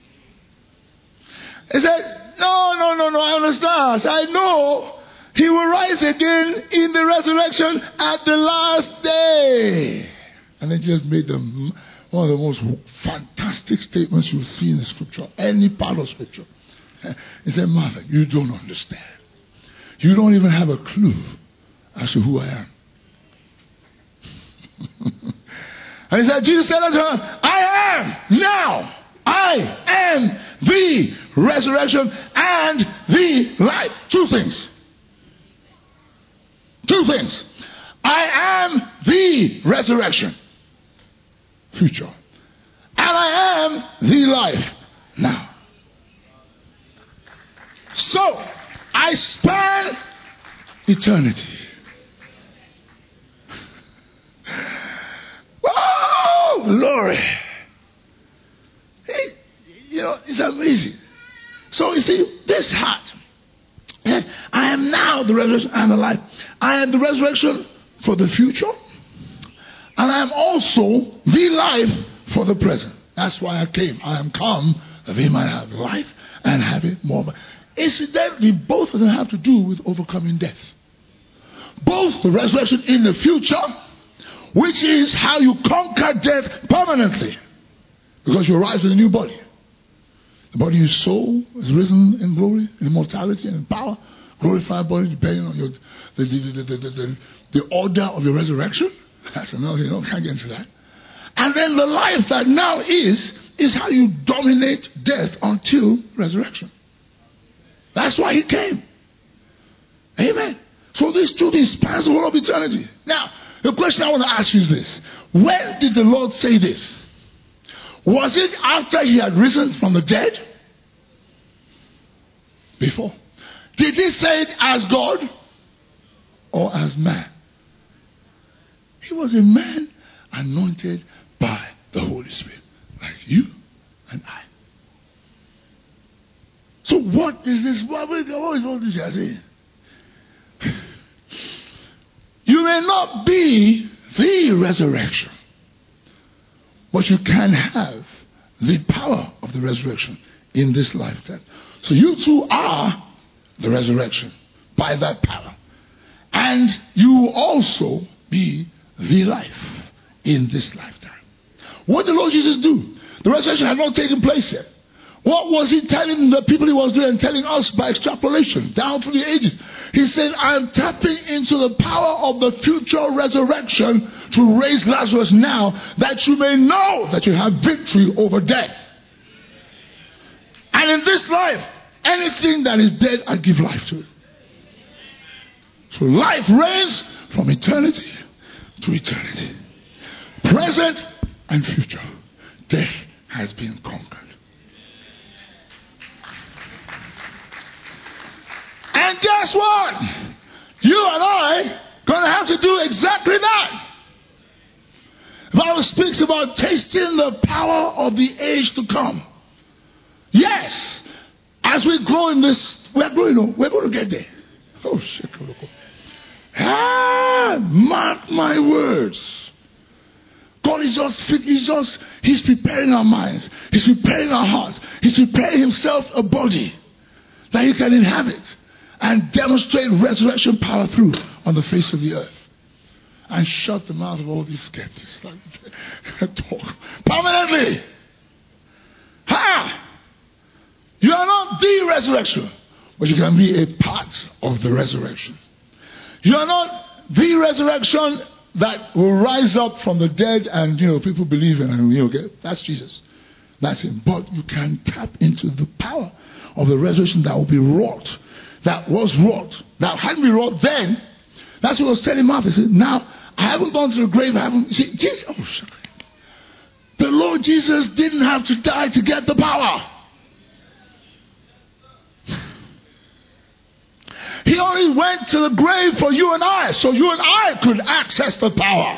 He said, no, no, no, no, I understand. I said, I know he will rise again in the resurrection at the last day. And then just made them one of the most fantastic statements you'll see in the scripture, any part of scripture. He said, Martha, you don't understand. You don't even have a clue as to who I am. And he said, Jesus said unto her, I am now. I am the resurrection and the life. Two things. Two things. I am the resurrection. Future. And I am the life. Now. So, I span eternity. Oh, glory. It, you know, it's amazing. So, you see, this heart. I am now the resurrection and the life. I am the resurrection for the future. And I am also the life for the present. That's why I came. I am come that they might have life and have it more. Incidentally, both of them have to do with overcoming death. Both the resurrection in the future, which is how you conquer death permanently. Because you rise with a new body. The body you soul is risen in glory, in immortality, and in power. Glorified body depending on your the, the, the, the, the, the, the order of your resurrection. That's another thing. You can't get into that. And then the life that now is, is how you dominate death until resurrection. That's why he came. Amen. So these two things spans the whole of eternity. Now, the question I want to ask you is this. When did the Lord say this? Was it after he had risen from the dead? Before. Did he say it as God or as man? He was a man anointed by the Holy Spirit, like you and I. So what is this? What is all this you're saying? You may not be the resurrection, but you can have the power of the resurrection in this lifetime. So you too are the resurrection by that power. And you will also be the life in this lifetime. What did the Lord Jesus do? The resurrection had not taken place yet. What was he telling the people he was doing and telling us by extrapolation down through the ages? He said, I'm tapping into the power of the future resurrection to raise Lazarus now, that you may know that you have victory over death. And in this life, anything that is dead, I give life to it. So life reigns from eternity to eternity. Present and future. Death has been conquered. And guess what? You and I going to have to do exactly that. The Bible speaks about tasting the power of the age to come. Yes, as we grow in this, we're growing. We're going to get there. Oh shit! Ah, mark my words. God is just, he's just, he's preparing our minds. He's preparing our hearts. He's preparing himself a body that he can inhabit and demonstrate resurrection power through on the face of the earth. And shut the mouth of all these skeptics. Like, talk permanently. Ha! You are not the resurrection, but you can be a part of the resurrection. You are not the resurrection that will rise up from the dead and, you know, people believe in, and, you know, okay, that's Jesus. That's him. But you can tap into the power of the resurrection that will be wrought. That was wrought. That hadn't been wrought then. That's what I was telling Martha. He said, now, I haven't gone to the grave. I haven't. See, Jesus, oh, shit. The Lord Jesus didn't have to die to get the power. He only went to the grave for you and I, so you and I could access the power.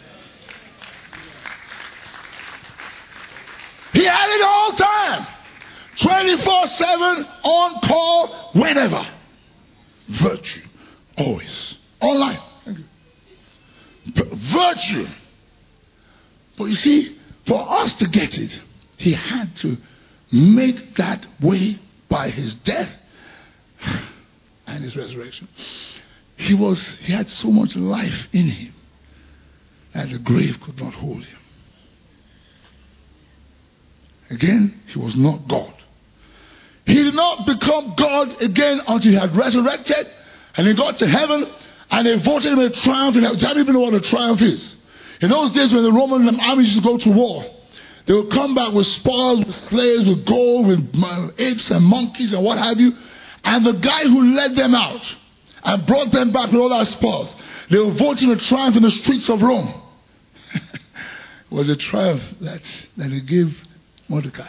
He had it all the time. twenty-four seven, on call, whenever. Virtue. Always. Online. Thank you. Virtue. But you see, for us to get it, he had to make that way by his death and his resurrection. He was, he had so much life in him that the grave could not hold him. Again, he was not God. He did not become God again until he had resurrected and he got to heaven and they voted him a triumph. And I don't even know what a triumph is. In those days when the Roman armies used to go to war, they would come back with spoils, with slaves, with gold, with apes and monkeys and what have you. And the guy who led them out and brought them back with all that spoils, they were voting a triumph in the streets of Rome. It was a triumph that, that they gave Mordecai.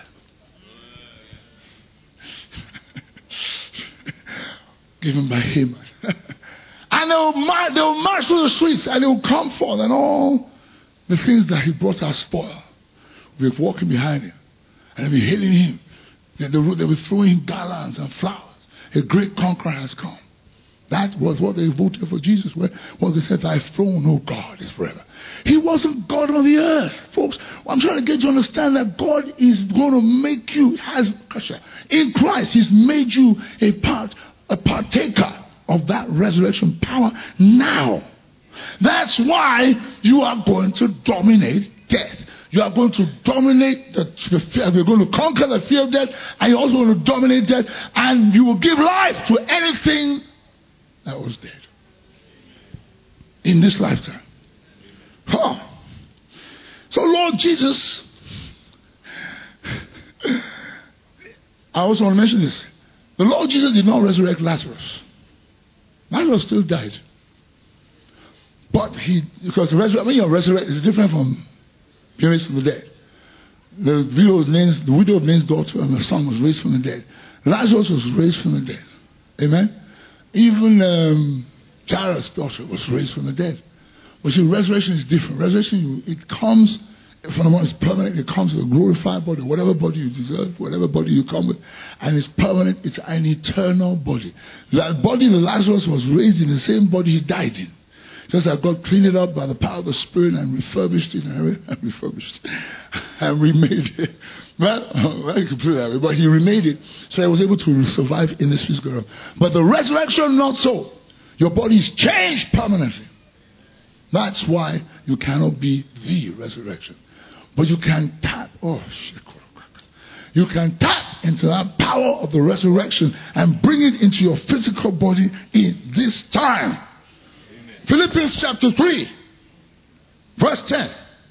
Given by Haman. And they will, march, they will march through the streets and they will come forth and all the things that he brought as spoil will be walking behind him and they'll be hailing him. They'll, they'll be throwing him garlands and flowers. A great conqueror has come. That was what they voted for Jesus. What they said, thy throne, oh God, is forever. He wasn't God on the earth, folks. I'm trying to get you to understand that God is going to make you, has in Christ, he's made you a part, a partaker of that resurrection power now. That's why you are going to dominate death. You are going to dominate the, the fear. You're going to conquer the fear of death, and you're also going to dominate death, and you will give life to anything that was dead in this lifetime. Huh. So, Lord Jesus, I also want to mention this. The Lord Jesus did not resurrect Lazarus. Lazarus still died. But he, because the resurrection, when you're resurrected, is different from being raised from the dead. The widow of Nain's, the widow of Nain's daughter and the son was raised from the dead. Lazarus was raised from the dead. Amen? Even um, Jairus' daughter was raised from the dead. But see, resurrection is different. Resurrection, it comes, from the moment it's permanent, it comes with a glorified body, whatever body you deserve, whatever body you come with, and it's permanent, it's an eternal body. That body that Lazarus was raised in, the same body he died in. Just that God cleaned it up by the power of the Spirit and refurbished it and, re- and refurbished and remade it. Well, well, you can put it that way, but he remade it so he was able to survive in this physical realm. But the resurrection, not so. Your body is changed permanently. That's why You cannot be the resurrection. But you can tap, oh shit. You can tap into that power of the resurrection and bring it into your physical body in this time. Amen. Philippians chapter three, verse ten.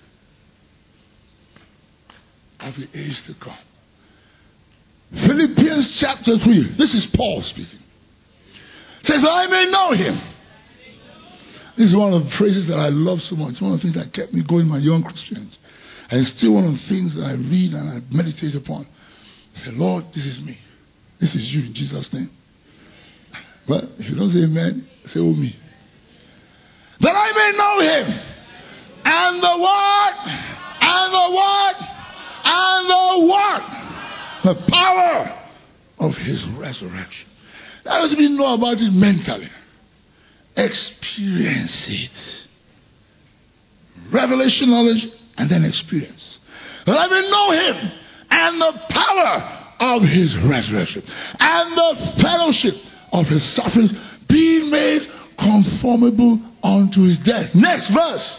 Of the age to come. Philippians chapter three. This is Paul speaking. It says, I may know him. This is one of the phrases that I love so much. It's one of the things that kept me going in my young Christians. And it's still one of the things that I read and I meditate upon. I say, Lord, this is me. This is you in Jesus' name. But if you don't say amen, say, oh me. That I may know him. And the what? And the what? And the what? The power of his resurrection. That doesn't mean know about it mentally. Experience it. Revelation knowledge and then experience. That I may know him and the power of his resurrection and the fellowship of his sufferings, being made conformable unto his death. Next verse.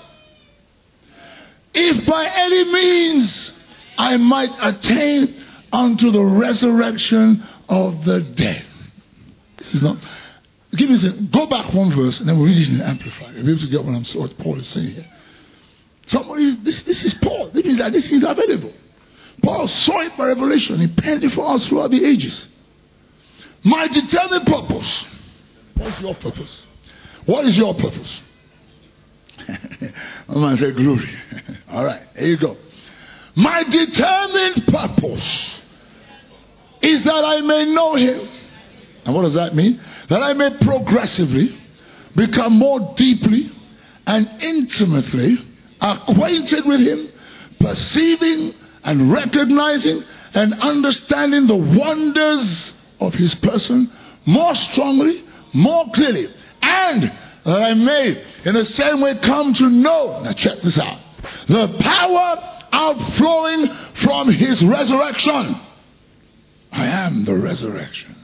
If by any means I might attain unto the resurrection of the dead. This is not. Give me a second. Go back one verse and then we'll read it in the Amplified. You'll be able to get what I'm what Paul is saying here. Somebody, this, this is Paul. This means that this is available. Paul saw it by revelation. He penned it for us throughout the ages. My determined purpose. What's your purpose? What is your purpose? One man said glory. All right, here you go. My determined purpose is that I may know him. And what does that mean? That I may progressively become more deeply and intimately acquainted with him, perceiving and recognizing and understanding the wonders of his person more strongly, more clearly, and that I may in the same way come to know, now check this out, the power outflowing from his resurrection. I am the resurrection.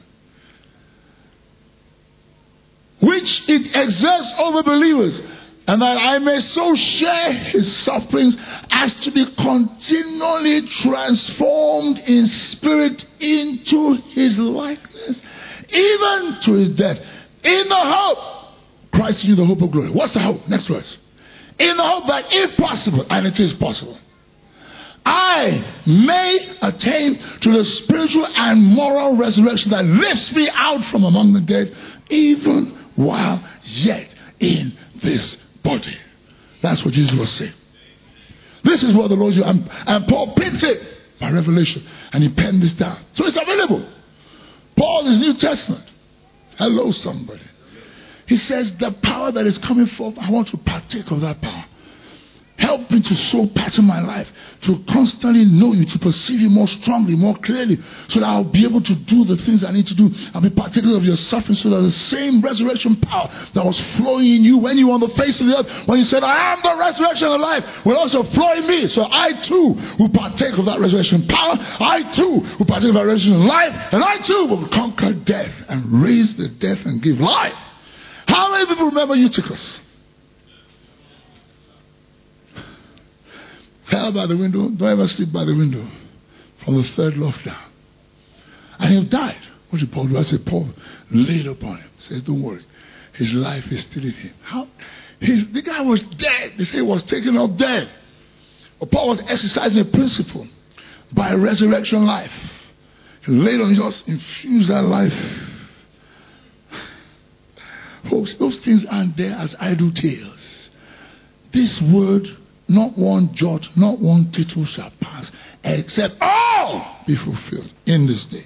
Which it exerts over believers, and that I may so share his sufferings as to be continually transformed in spirit into his likeness, even to his death, in the hope, Christ in you, the hope of glory. What's the hope? Next verse. In the hope that if possible, and it is possible, I may attain to the spiritual and moral resurrection that lifts me out from among the dead, even while yet in this body. That's what Jesus was saying. This is what the Lord did. And, and Paul picked it by revelation. And he penned this down. So it's available. Paul is New Testament. Hello, somebody. He says the power that is coming forth, I want to partake of that power. Help me to so pattern my life, to constantly know you, to perceive you more strongly, more clearly, so that I'll be able to do the things I need to do. I'll be partaker of your suffering, so that the same resurrection power that was flowing in you when you were on the face of the earth, when you said, I am the resurrection of life, will also flow in me. So I too will partake of that resurrection power. I too will partake of that resurrection life. And I too will conquer death and raise the death and give life. How many people remember Eutychus? Fell by the window. Don't ever sleep by the window. From the third lockdown. And he died. What did Paul do? I said, Paul laid upon him. Says, don't worry. His life is still in him. How? His, the guy was dead. They say he was taken up dead. But Paul was exercising a principle by resurrection life. He laid on, just infused that life. Folks, those things aren't there as idle tales. This word, not one jot, not one tittle shall pass, except all be fulfilled in this day.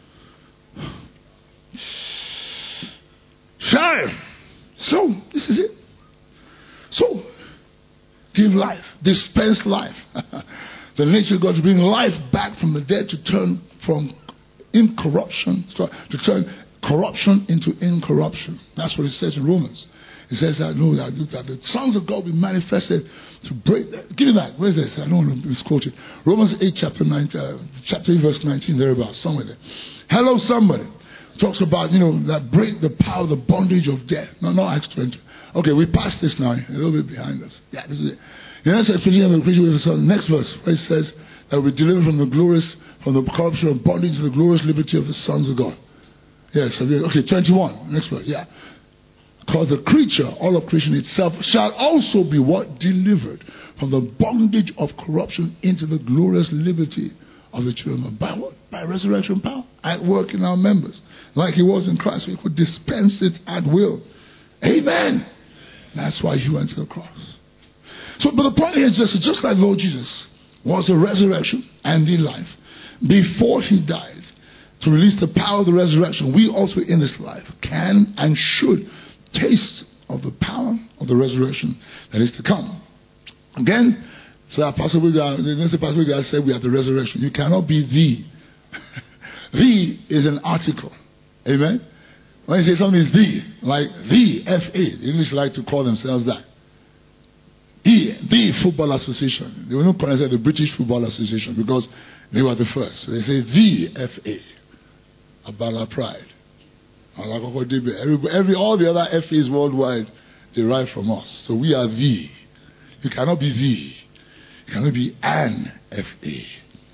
Shine. So, this is it. So, give life, dispense life. The nature of God to bring life back from the dead, to turn from incorruption, to turn corruption into incorruption. That's what it says in Romans. It says that, no, that, that the sons of God will be manifested to break that. Give me that. Where is this? I don't want to misquote it. Romans eight, chapter nine, uh, chapter eight, verse nineteen, thereabouts, somewhere there. Hello, somebody. talks about, you know, that break the power, the bondage of death. No, no, Acts twenty. Okay, we passed this now, a little bit behind us. Yeah, this is it. The next expression of preaching with the Son. Next verse, where it says that we deliver from the glorious, from the corruption of bondage to the glorious liberty of the sons of God. Yes, okay, twenty-one. Next verse, yeah. Because the creature, all of creation itself, shall also be what? Delivered from the bondage of corruption into the glorious liberty of the children of God. By what? By resurrection power at work in our members. Like he was in Christ, we could dispense it at will. Amen. That's why he went to the cross. So, but the point here is just, just like Lord Jesus was a resurrection and the life, before he died, to release the power of the resurrection, we also in this life can and should taste of the power of the resurrection that is to come. Again, so that Pastor Wiggins, the Pastor Wiggins said we have the resurrection. You cannot be the. The is an article. Amen? When you say something is the, like the F A, the English like to call themselves that. The, the Football Association. They will not call themselves the British Football Association because they were the first. So they say the F A. Abala Pride. Every, every, all the other F As worldwide derive from us. So we are the. You cannot be the. You cannot be an F A.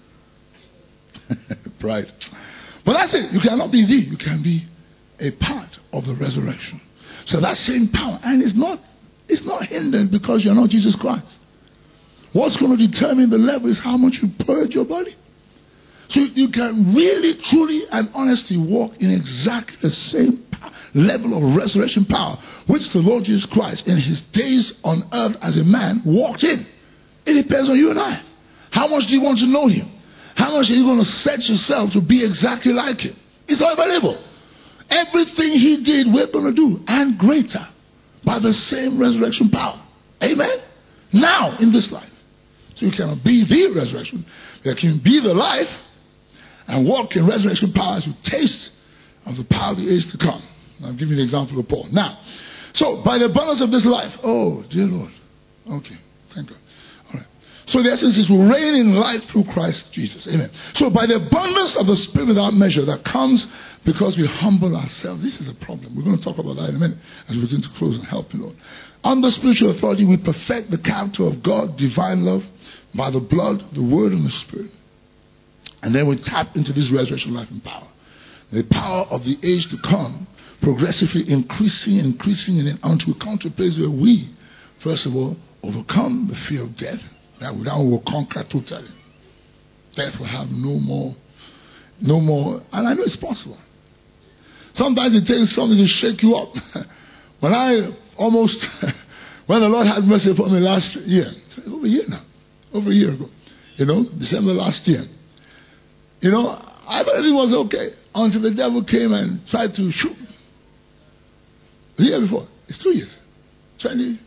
Pride. But that's it. You cannot be the. You can be a part of the resurrection. So that same power. And it's not, it's not hindered because you're not Jesus Christ. What's going to determine the level is how much you purge your body. So you can really, truly, and honestly walk in exactly the same level of resurrection power which the Lord Jesus Christ in his days on earth as a man walked in. It depends on you and I. How much do you want to know him? How much are you going to set yourself to be exactly like him? It's all available. Everything he did, we're going to do, and greater, by the same resurrection power. Amen? Now, in this life. So you cannot be the resurrection. You can be the life and walk in resurrection power as you taste of the power of the age to come. I'll give you the example of Paul. Now, so by the abundance of this life, oh, dear Lord. Okay, thank God. All right. So the essence is we reign in life through Christ Jesus. Amen. So by the abundance of the Spirit without measure that comes because we humble ourselves. This is a problem. We're going to talk about that in a minute as we begin to close and help you, Lord. Under spiritual authority, we perfect the character of God, divine love, by the blood, the word, and the Spirit. And then we tap into this resurrection life and power. The power of the age to come, progressively increasing, increasing, and until we come to a place where we, first of all, overcome the fear of death. That we now will conquer totally. Death will have no more, no more. And I know it's possible. Sometimes it takes something to shake you up. When I almost, when the Lord had mercy upon me last year, over a year now, over a year ago, you know, December last year, you know, I thought everything was okay until the devil came and tried to shoot me. The year before, it's two years, twenty,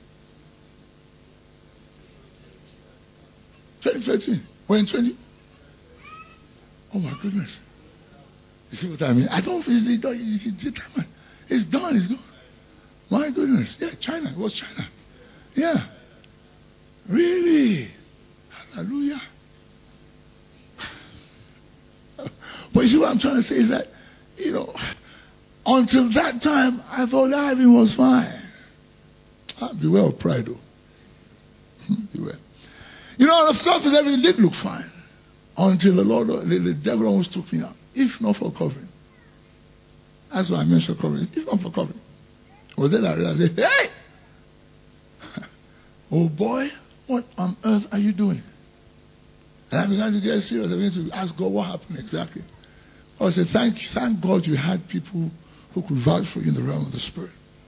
twenty thirteen. We're in twenty. Oh my goodness! You see what I mean? I don't. It's done. It's done. It's gone. My goodness! Yeah, China. It was China. Yeah. Really? Hallelujah. But you see what I'm trying to say is that, you know, until that time, I thought everything was fine. Ah, beware of pride, though. Beware. You know, on the surface, everything did look fine. Until the Lord, the, the devil almost took me out. If not for covering. That's why I mentioned covering. If not for covering. Well, then I realized, hey! Oh boy, what on earth are you doing? And I began to get serious. I began to ask God what happened exactly. I said, thank, thank God you had people who could vouch for you in the realm of the Spirit.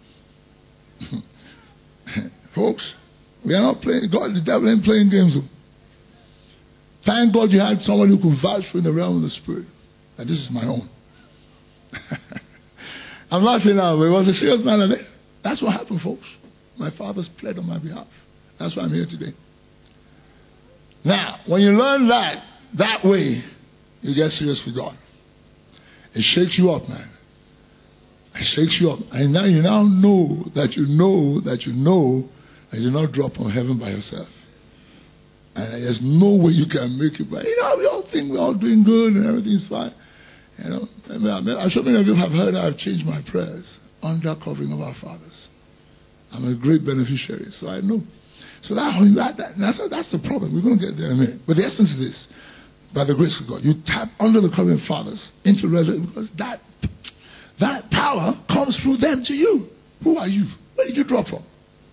Folks, we are not playing, God, the devil ain't playing games. Thank God you had someone who could vouch for you in the realm of the Spirit. And this is my own. I'm laughing now, but it was a serious matter. That's what happened, folks. My father's pled on my behalf. That's why I'm here today. Now, when you learn that, that way, you get serious with God. It shakes you up, man. It shakes you up. And now you now know that you know that you know that you're not drop on heaven by yourself. And there's no way you can make it by. You know, we all think we're all doing good and everything's fine. You know, I'm sure many of you have heard I've changed my prayers under covering of our fathers. I'm a great beneficiary, so I know. So that, that, that that's, that's the problem. We're going to get there in a minute. But the essence is this. By the grace of God, you tap under the covering of fathers into resurrection, because that, that power comes through them to you. Who are you? Where did you drop from?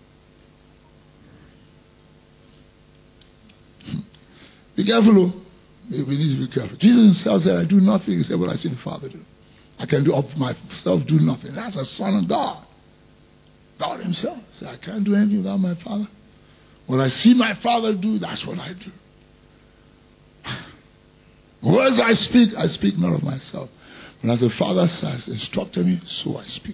Be careful. We need to be careful. Jesus himself said, I do nothing except what I see the Father do. I can do of myself do nothing. That's a son of God. God himself said, I can't do anything without my Father. What I see my Father do, that's what I do. Words I speak, I speak not of myself. But as the Father has instructed me, so I speak.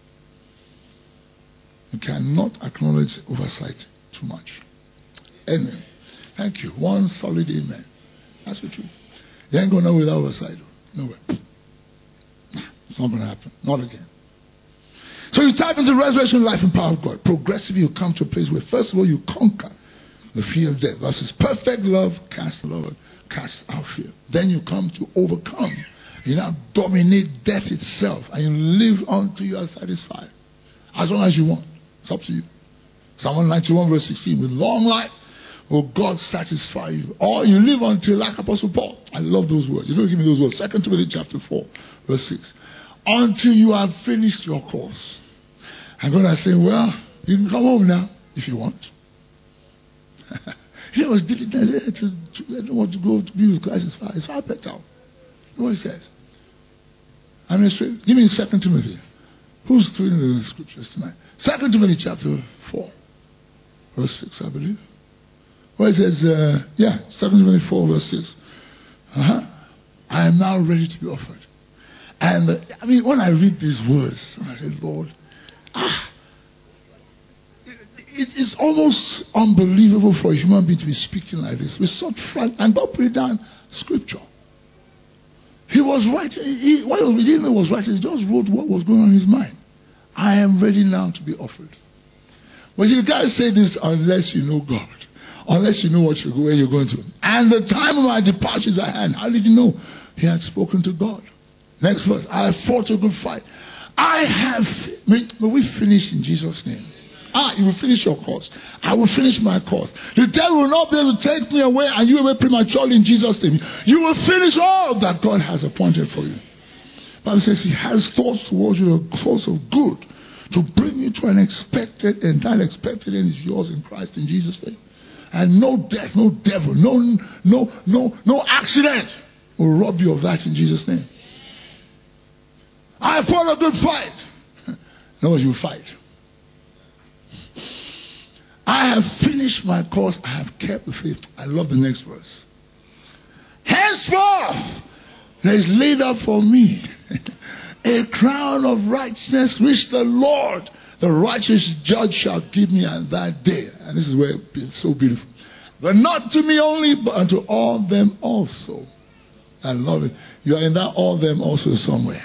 You cannot acknowledge oversight too much. Anyway, thank you. One solid amen. That's the truth. You ain't going nowhere without oversight. Nowhere. Nah, it's not going to happen. Not again. So you tap into resurrection, life, and power of God. Progressively, you come to a place where, first of all, you conquer the fear of death. Versus perfect love casts love, casts out fear. Then you come to overcome. You now dominate death itself, and you live until you are satisfied. As long as you want. It's up to you. Psalm ninety-one verse sixteen. With long life will God satisfy you. Or you live until, like Apostle Paul. I love those words. You don't give me those words. Second Timothy chapter four verse six. Until you have finished your course. And God is saying, well, you can come home now if you want. He was difficult to, to, I don't want to go to be with Christ. It's far, it's far better. You know what he says? I mean, straight. Give me Second Timothy. Who's doing the scriptures tonight? Second Timothy chapter four, verse six, I believe. Where it says, uh, yeah, Second Timothy four, verse six. Uh-huh. I am now ready to be offered. And uh, I mean, when I read these words, I say, Lord, ah, it, it's almost unbelievable for a human being to be speaking like this with such frank, and God put it down scripture. He was writing, he, what he didn't know was writing, he just wrote what was going on in his mind. I am ready now to be offered. But you can't say this unless you know God, unless you know what you're, where you're going to. And the time of my departure is at hand. How did you know? He had spoken to God. Next verse. I have fought a good fight. I have, may, may we finish in Jesus' name. Ah, you will finish your course. I will finish my course. The devil will not be able to take me away and you away prematurely in Jesus' name. You will finish all that God has appointed for you. The Bible says he has thoughts towards you, thoughts of good, to bring you to an expected, and that expected end is yours in Christ in Jesus' name. And no death, no devil, no, no, no, no accident will rob you of that in Jesus' name. I fought a good fight. No, you fight. I have finished my course. I have kept the faith. I love the next verse. Henceforth, there is laid up for me a crown of righteousness, which the Lord, the righteous judge, shall give me at that day. And this is where it's so beautiful. But not to me only, but unto all them also. I love it. You are in that all them also somewhere.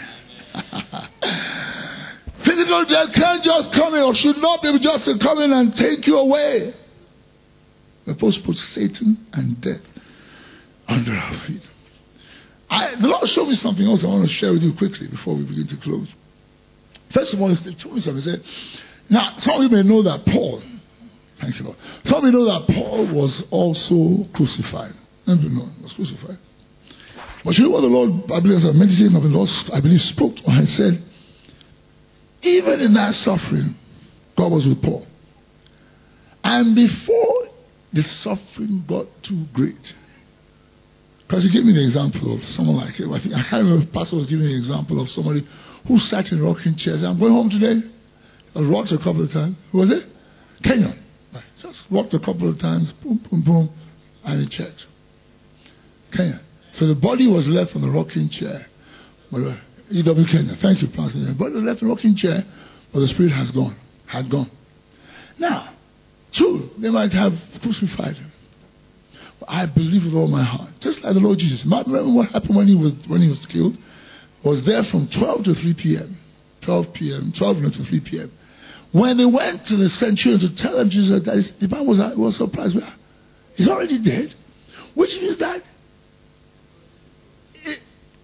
Physical death can't just come in, or should not be able just to come in and take you away. We're supposed to put Satan and death under our feet. I, the Lord showed me something else I want to share with you quickly before we begin to close. First of all, He told me something. He said, now, some of you may know that Paul, thank you, Lord. Some of you know that Paul was also crucified. None of you know he was crucified. But you know what the Lord, I believe, as I meditated on the Lord, I believe, spoke to me and said, even in that suffering, God was with Paul. And before the suffering got too great, because he gave me the example of someone like him. I think I can't remember if Pastor was giving me an example of somebody who sat in rocking chairs. I'm going home today. I was rocked a couple of times. Who was it? Kenyon. Just rocked a couple of times. Boom, boom, boom. And in church. Kenyon. So the body was left on the rocking chair. E W Kenya. Thank you, Pastor. The body was left on the rocking chair, but the spirit has gone. Had gone. Now, true, they might have crucified him. I believe with all my heart. Just like the Lord Jesus. Remember what happened when he was when he was killed? Was there from twelve to three p.m. twelve p.m. twelve to three p.m. When they went to the centurion to tell him Jesus, that the man was, was surprised. He's already dead. Which means that it, that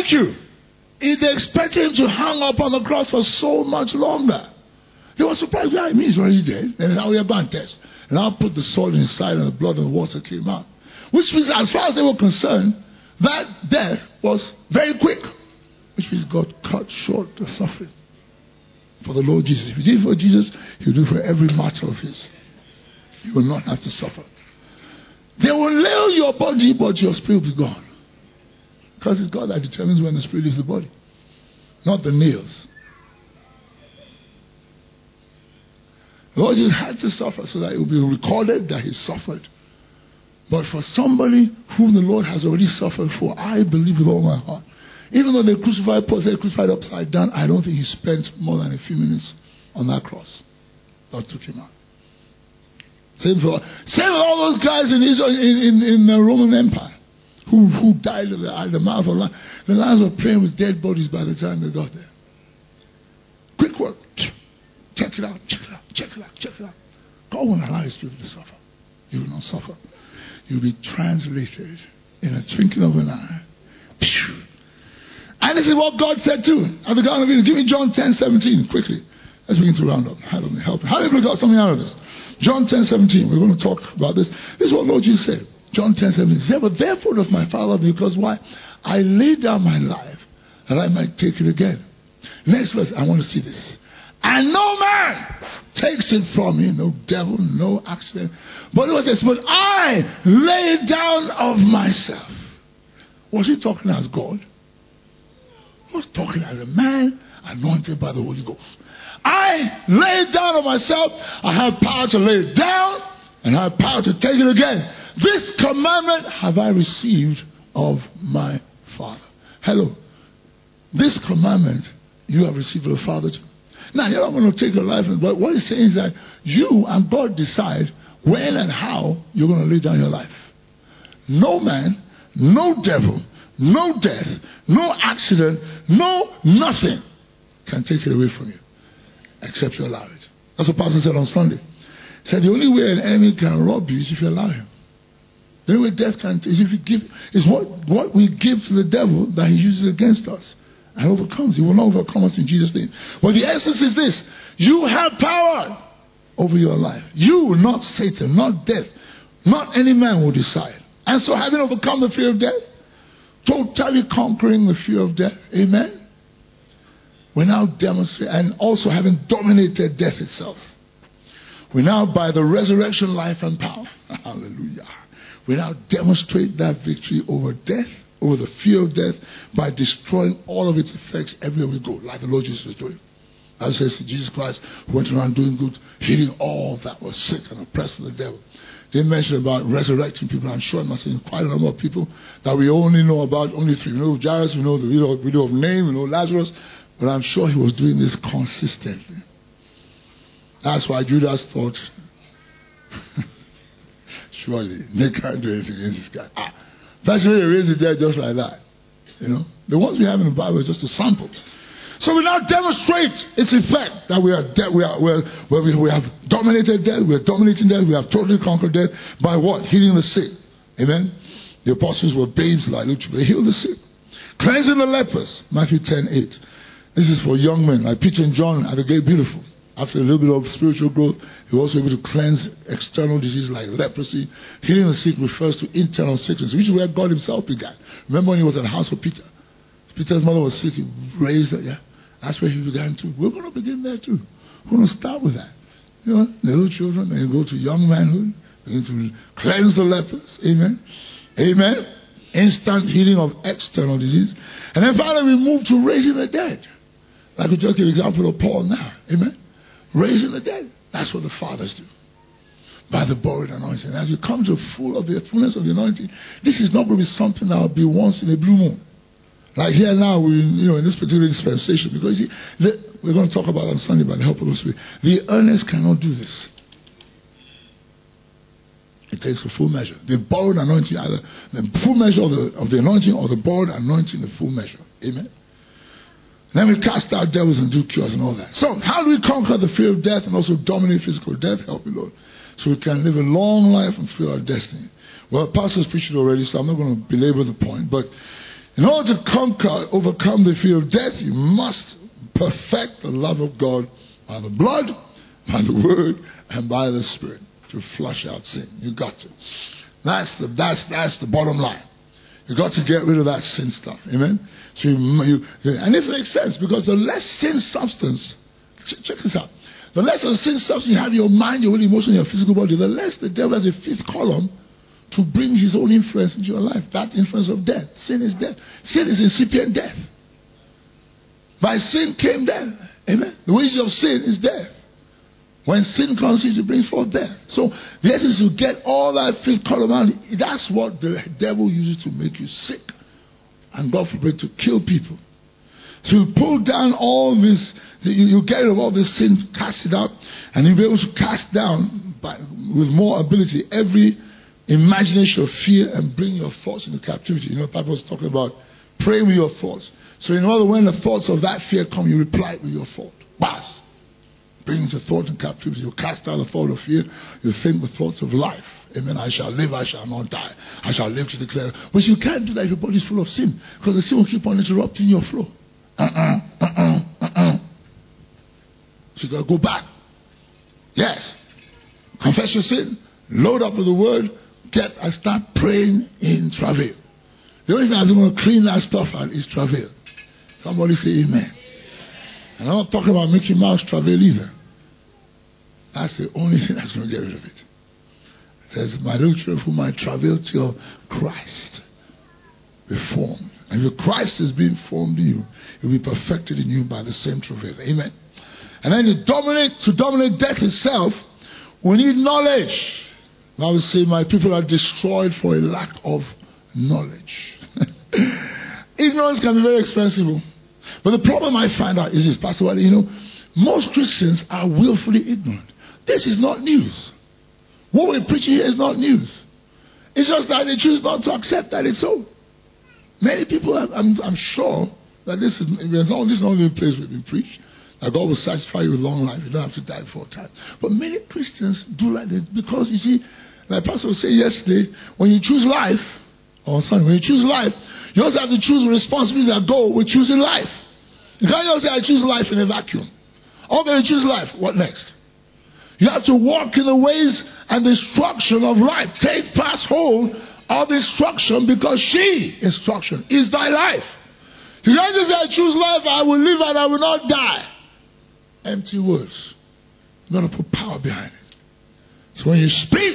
Thank you. They expected him to hang up on the cross for so much longer. They were surprised. Yeah, me, he's already dead. And now we are going to test. And I'll put the sword inside and the blood and the water came out. Which means, as far as they were concerned, that death was very quick. Which means God cut short the suffering for the Lord Jesus. If he did it for Jesus, he will do it for every matter of his. You will not have to suffer. They will nail your body, but your spirit will be gone. Because it's God that determines when the spirit leaves the body, not the nails. The Lord Jesus had to suffer so that it will be recorded that he suffered. But for somebody whom the Lord has already suffered for, I believe with all my heart. Even though they crucified Paul, they crucified upside down, I don't think he spent more than a few minutes on that cross. God took him out. Same for same with all those guys in Israel, in, in, in the Roman Empire. Who, who died at the, at the mouth of lions. The lions were playing with dead bodies by the time they got there. Quick work. Check it out, check it out, check it out, check it out. God won't allow his people to suffer. You will not suffer. You will be translated in a twinkling of an eye. And this is what God said too. At the Garden of Eden. Give me John ten seventeen quickly. Let's begin to round up. Help me, help me. How many people got something out of this? John ten seventeen. We're going to talk about this. This is what Lord Jesus said. John ten seventeen. He said, but therefore does my Father, because why? I lay down my life that I might take it again. Next verse, I want to see this. And no man takes it from me, no devil, no accident. But it was this, but I lay it down of myself. Was he talking as God? He was talking as a man anointed by the Holy Ghost. I lay it down of myself. I have power to lay it down and I have power to take it again. This commandment have I received of my Father. Hello. This commandment you have received of the Father too. Now, you're not going to take your life, but what he's saying is that you and God decide when and how you're going to lay down your life. No man, no devil, no death, no accident, no nothing can take it away from you except you allow it. That's what Pastor said on Sunday. He said the only way an enemy can rob you is if you allow him. The only way death can is if you give, is what, what we give to the devil that he uses against us. And overcomes. He will not overcome us in Jesus' name. But the essence is this. You have power over your life. You, not Satan, not death. Not any man will decide. And so having overcome the fear of death, totally conquering the fear of death, amen, we now demonstrate, and also having dominated death itself, we now, by the resurrection, life, and power, hallelujah, we now demonstrate that victory over death, over the fear of death, by destroying all of its effects everywhere we go, like the Lord Jesus was doing. As it says, Jesus Christ went around doing good, healing all that were sick and oppressed of the devil. They mentioned about resurrecting people. I'm sure it must have been quite a number of people that we only know about, only three. We know of Jairus, we know the widow, widow of Nain, we know Lazarus, but I'm sure he was doing this consistently. That's why Judas thought, surely they can't do anything against this guy. Ah. That's why they raised the dead just like that. You know, the ones we have in the Bible are just a sample. So we now demonstrate its effect that we are dead. We are where we, we have dominated death. We are dominating death. We have totally conquered death by what? Healing the sick. Amen. The apostles were babes like Luke. They healed the sick, cleansing the lepers. Matthew ten eight. This is for young men like Peter and John at the Gate Beautiful. After a little bit of spiritual growth, he was also able to cleanse external diseases like leprosy. Healing the sick refers to internal sickness, which is where God himself began. Remember when he was at the house of Peter? Peter's mother was sick. He raised her, yeah. That's where he began too. We're going to begin there too. We're going to start with that. You know, little children, then you go to young manhood, begin to cleanse the lepers. Amen. Amen. Instant healing of external disease. And then finally we move to raising the dead. Like we just gave an example of Paul now. Amen. Raising the dead. That's what the fathers do. By the borrowed anointing. As you come to full of the fullness of the anointing, this is not going to be something that will be once in a blue moon. Like here now, we, you know, in this particular dispensation, because you see, the, we're going to talk about on Sunday by the help of the Spirit. The earnest cannot do this. It takes a full measure. The borrowed anointing, either the full measure of the, of the anointing or the borrowed anointing, the full measure. Amen. Then we cast out devils and do cures and all that. So, how do we conquer the fear of death and also dominate physical death? Help me, Lord. So we can live a long life and fulfill our destiny. Well, Pastor's preached it already, so I'm not going to belabor the point. But In order to conquer, overcome the fear of death, you must perfect the love of God by the blood, by the word, and by the Spirit to flush out sin. You got to. That's the that's that's the bottom line. You got to get rid of that sin stuff. Amen. So you, you and it makes sense because the less sin substance, ch- check this out. The less of sin substance you have in your mind, your will, emotion, your physical body, the less the devil has a fifth column to bring his own influence into your life. That influence of death. Sin is death. Sin is incipient death. By sin came death. Amen. The wages of sin is death. When sin comes, it brings forth death. So the essence is to get all that fifth column out. That's what the devil uses to make you sick. And God forbid to kill people. So you pull down all this, you, you get rid of all this sin, cast it out, and you'll be able to cast down by, with more ability every imagination of fear and bring your thoughts into captivity. You know, the Bible was talking about praying with your thoughts. So in other words, when the thoughts of that fear come, you reply with your thought. Bas. Brings the thought in captivity. You cast out the thought of fear. You think with thoughts of life. Amen. I shall live, I shall not die. I shall live to declare. But you can't do that if your body is full of sin. Because the sin will keep on interrupting your flow. Uh-uh, uh-uh, uh-uh. So you got to go back. Yes. Confess your sin. Load up with the word. Get and start praying in travail. The only thing that's going to clean that stuff out is travail. Somebody say amen. And I'm not talking about Mickey Mouse travail either. That's the only thing that's going to get rid of it. It says, my little children, whom I travail till Christ be formed. And if Christ is being formed in you, it will be perfected in you by the same travail. Amen. And then to dominate, to dominate death itself, we need knowledge. I would say my people are destroyed for a lack of knowledge. Ignorance can be very expensive. But the problem I find out is this, Pastor Wally, you know, most Christians are willfully ignorant. This is not news. What we're preaching here is not news. It's just that they choose not to accept that it's so. Many people, have, I'm, I'm sure that this is, this is not the only place we've been preached. That God will satisfy you with long life. You don't have to die before time. But many Christians do like it because, you see, like Pastor said yesterday, when you choose life, or Sunday, when you choose life, you also have to choose the responsibilities that go with choosing life. You can't just say, I choose life in a vacuum. Okay, you choose life. What next? You have to walk in the ways and the instruction of life. Take fast hold of instruction because she, instruction, is thy life. You can't just say, I choose life, I will live and I will not die. Empty words. You've got to put power behind it. So when you speak,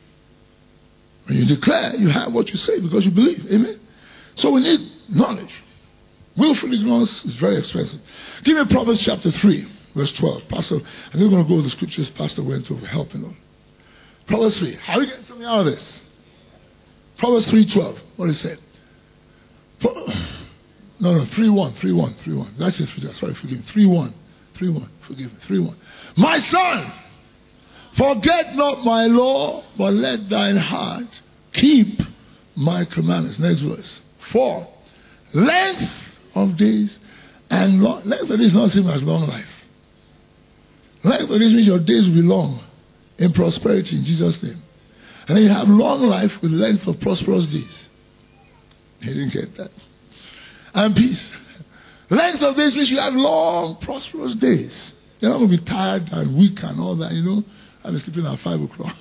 when you declare, you have what you say because you believe. Amen. So we need knowledge. Willful ignorance is very expensive. Give me Proverbs chapter three, verse twelve. Pastor, and we're going to go to the scriptures Pastor went over helping them. Proverbs three. How are we getting something out of this? Proverbs three twelve. What does it say? Pro- no, no, three one, three one, three one. That's it. Sorry, forgive me. three one, three one. Forgive me. three one. My son, forget not my law, but let thine heart keep my commandments. Next verse. Four. Length of days and long. Length of days is not the same as long life. Length of days means your days will be long in prosperity in Jesus' name. And then you have long life with length of prosperous days. You didn't get that. And peace. Length of days means you have long, prosperous days. You're not going to be tired and weak and all that, you know. I've been sleeping at five o'clock.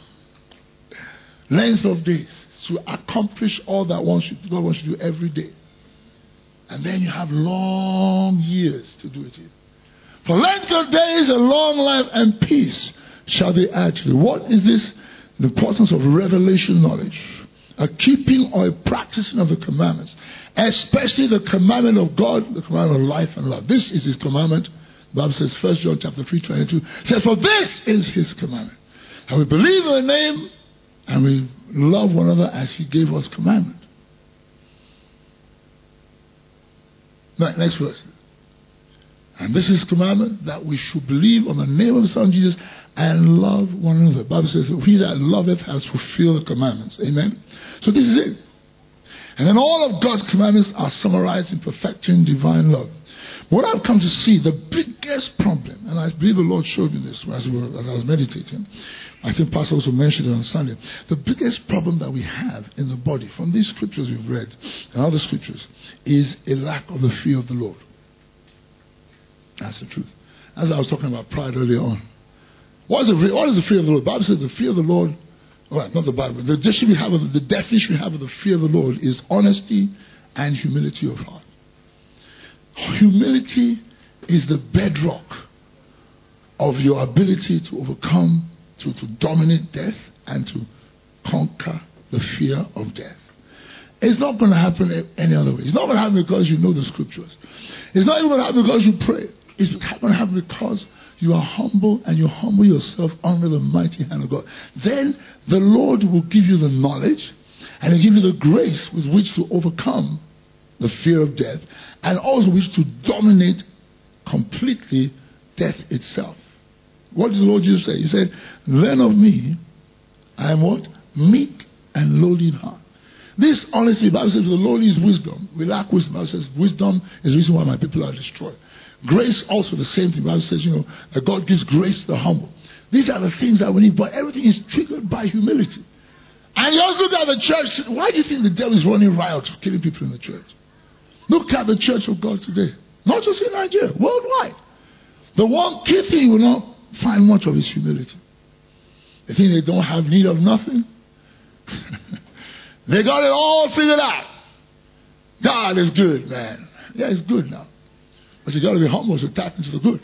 Length of days to accomplish all that God wants you to do every day. And then you have long years to do it in. For length of days and long life and peace shall they add to you. What is this? The importance of revelation knowledge. A keeping or a practicing of the commandments. Especially the commandment of God, the commandment of life and love. This is his commandment. The Bible says, First John chapter three twenty-two says, for this is his commandment. And we believe in the name and we love one another as he gave us commandment. Next verse. And this is commandment, that we should believe on the name of the Son Jesus and love one another. The Bible says, he that loveth has fulfilled the commandments. Amen. So this is it. And then all of God's commandments are summarized in perfecting divine love. What I've come to see, the biggest problem, and I believe the Lord showed me this as, we were, as I was meditating. I think Pastor also mentioned it on Sunday. The biggest problem that we have in the body, from these scriptures we've read and other scriptures, is a lack of the fear of the Lord. That's the truth. As I was talking about pride earlier on. What is the, what is the fear of the Lord? The Bible says the fear of the Lord, well, not the Bible, the definition we have of the, the definition we have of the fear of the Lord is honesty and humility of heart. Humility is the bedrock of your ability to overcome, to, to dominate death and to conquer the fear of death. It's not going to happen any other way. It's not going to happen because you know the scriptures. It's not even going to happen because you pray. It's going to happen because you are humble and you humble yourself under the mighty hand of God. Then the Lord will give you the knowledge and He'll give you the grace with which to overcome the fear of death and also which to dominate completely death itself. What did the Lord Jesus say? He said, learn of me, I am what? Meek and lowly in heart. This, honestly, the Bible says the lowly is wisdom. We lack wisdom. The Bible says wisdom is the reason why my people are destroyed. Grace also the same thing. The Bible says, you know, that God gives grace to the humble. These are the things that we need, but everything is triggered by humility. And you also look at the church. Why do you think the devil is running riot, killing people in the church? Look at the church of God today. Not just in Nigeria, worldwide. The one key thing you will not find much of is humility. They think they don't have need of nothing. They got it all figured out. God is good, man. Yeah, it's good now. But you got to be humble to tap into the good.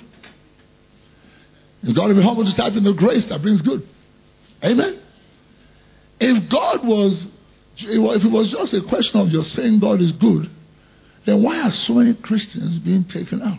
You got to be humble to tap into the grace that brings good. Amen. If God was, if it was just a question of just saying God is good, then why are so many Christians being taken out?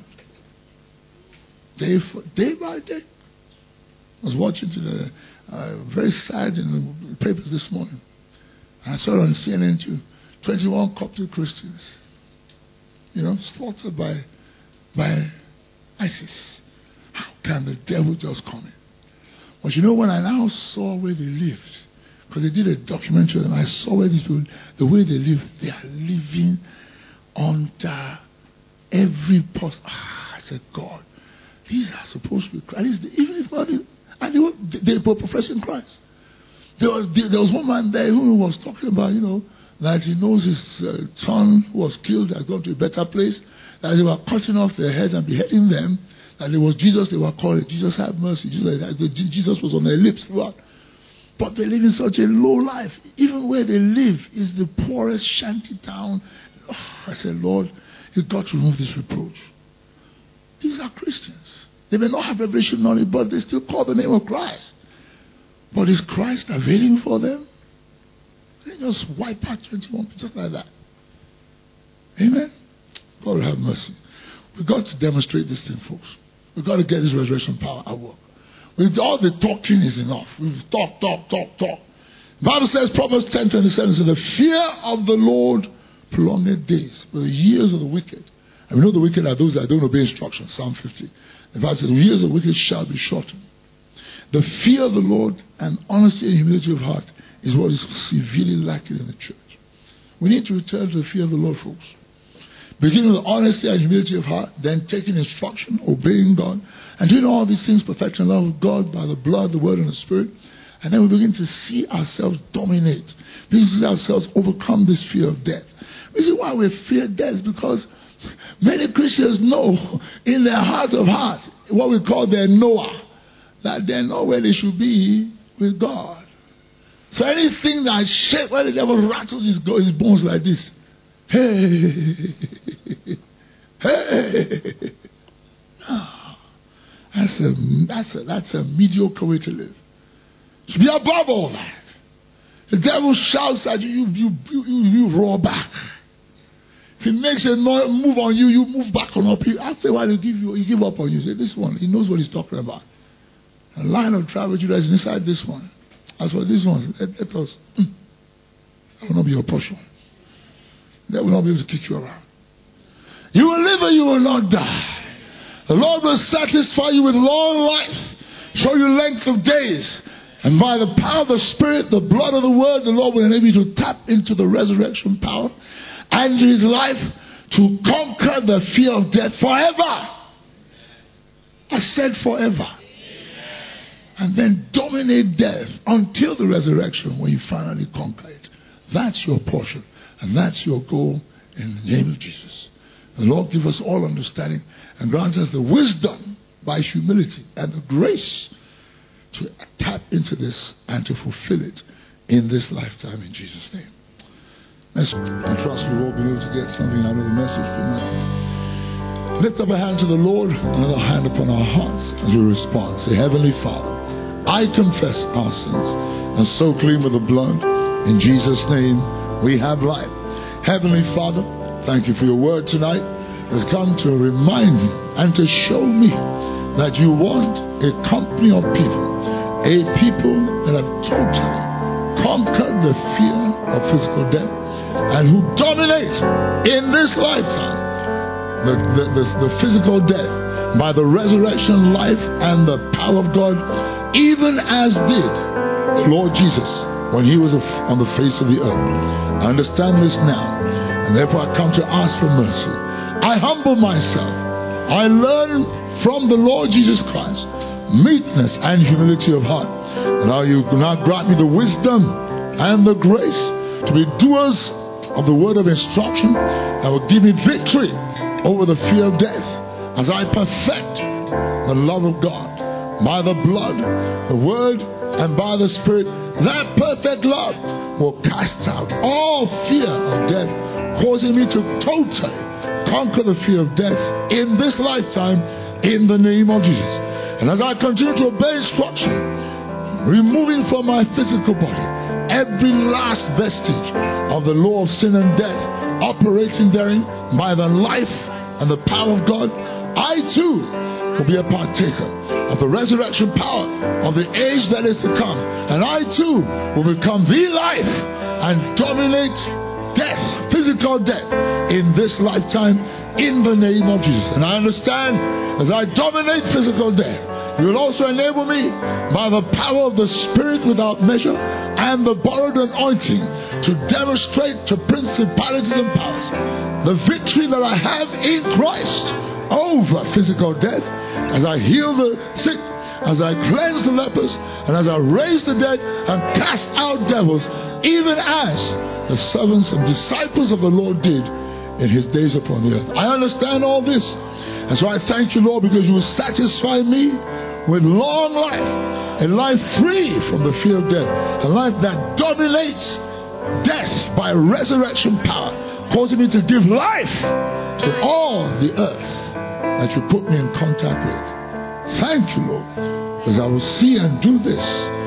Day for day by day. I was watching to the uh, very sad in the papers this morning. I saw it on C N N too. twenty-one Coptic Christians, you know, slaughtered by by ISIS. How can the devil just come in? But you know, when I now saw where they lived, because they did a documentary and I saw where these people, the way they live, they are living under every post. Ah, I said, God, these are supposed to be, at least even if not, and they were, they were professing Christ. There was, there was one man there who was talking about, you know, that he knows his uh, son who was killed has gone to a better place, that they were cutting off their heads and beheading them, that it was Jesus they were calling. Jesus have mercy. Jesus, Jesus was on their lips. But they live in such a low life. Even where they live is the poorest shanty town. Oh, I said, Lord, you've got to remove this reproach. These are Christians. They may not have revelation knowledge, but they still call the name of Christ. But is Christ availing for them? They just wipe out twenty-one, just like that. Amen? God will have mercy. We've got to demonstrate this thing, folks. We've got to get this resurrection power at work. With all the talking is enough. We've talk, talk, talk, talk. The Bible says, Proverbs ten twenty-seven says, the fear of the Lord prolonged days, but the years of the wicked. And we know the wicked are those that don't obey instructions. Psalm fifty. The Bible says, the years of the wicked shall be shortened. The fear of the Lord and honesty and humility of heart is what is severely lacking in the church. We need to return to the fear of the Lord, folks. Beginning with honesty and humility of heart, then taking instruction, obeying God, and doing all these things, perfecting the love of God by the blood, the word, and the spirit. And then we begin to see ourselves dominate. We see ourselves overcome this fear of death. The reason why we fear death is because many Christians know in their heart of hearts what we call their Noah, that they know where they should be with God. So anything that shakes, when the devil rattles his, his bones like this, hey, hey, no, that's a that's a that's a mediocre way to live. To be above all that, the devil shouts at you, you you you, you roar back. If he makes a move on you, you move back on up. After a while, he give you he give up on you. Say this one, he knows what he's talking about. A line of travel Judah is inside this one. As for this one, let, let us. Mm, that will not be your portion. They will not be able to kick you around. You will live and you will not die. The Lord will satisfy you with long life, show you length of days, And by the power of the Spirit, the blood of the Word, the Lord will enable you to tap into the resurrection power and into His life to conquer the fear of death forever. I said forever. And then dominate death until the resurrection when you finally conquer it. That's your portion. And that's your goal in the name of Jesus. The Lord give us all understanding and grant us the wisdom by humility and the grace to tap into this and to fulfill it in this lifetime in Jesus' name. Let's, I trust we've all been able to get something out of the message tonight. Lift up a hand to the Lord, another hand upon our hearts as we respond. Say, Heavenly Father, I confess our sins and so clean with the blood. In Jesus' name we have life. Heavenly Father, thank you for your word tonight. It's come to remind me and to show me that you want a company of people, a people that have totally conquered the fear of physical death and who dominate in this lifetime the, the, the, the physical death by the resurrection life and the power of God, even as did the Lord Jesus when he was on the face of the earth. I understand this now, and therefore I come to ask for mercy. I humble myself. I learn from the Lord Jesus Christ meekness and humility of heart. And now you now grant me the wisdom and the grace to be doers of the word of instruction that will give me victory over the fear of death as I perfect the love of God by the blood, the word, and by the Spirit. That perfect love will cast out all fear of death, causing me to totally conquer the fear of death in this lifetime in the name of Jesus. And as I continue to obey instruction, removing from my physical body every last vestige of the law of sin and death operating therein by the life and the power of God, I too will be a partaker of the resurrection power of the age that is to come. And I too will become the life and dominate death, physical death, in this lifetime in the name of Jesus. And I understand as I dominate physical death, you will also enable me by the power of the Spirit without measure and the borrowed anointing to demonstrate to principalities and powers the victory that I have in Christ over physical death, as I heal the sick, as I cleanse the lepers, and as I raise the dead and cast out devils, even as the servants and disciples of the Lord did in his days upon the earth. I understand all this, and so I thank you, Lord, because you will satisfy me with long life, a life free from the fear of death, a life that dominates death by resurrection power, causing me to give life to all the earth that you put me in contact with. Thank you, Lord, because I will see and do this,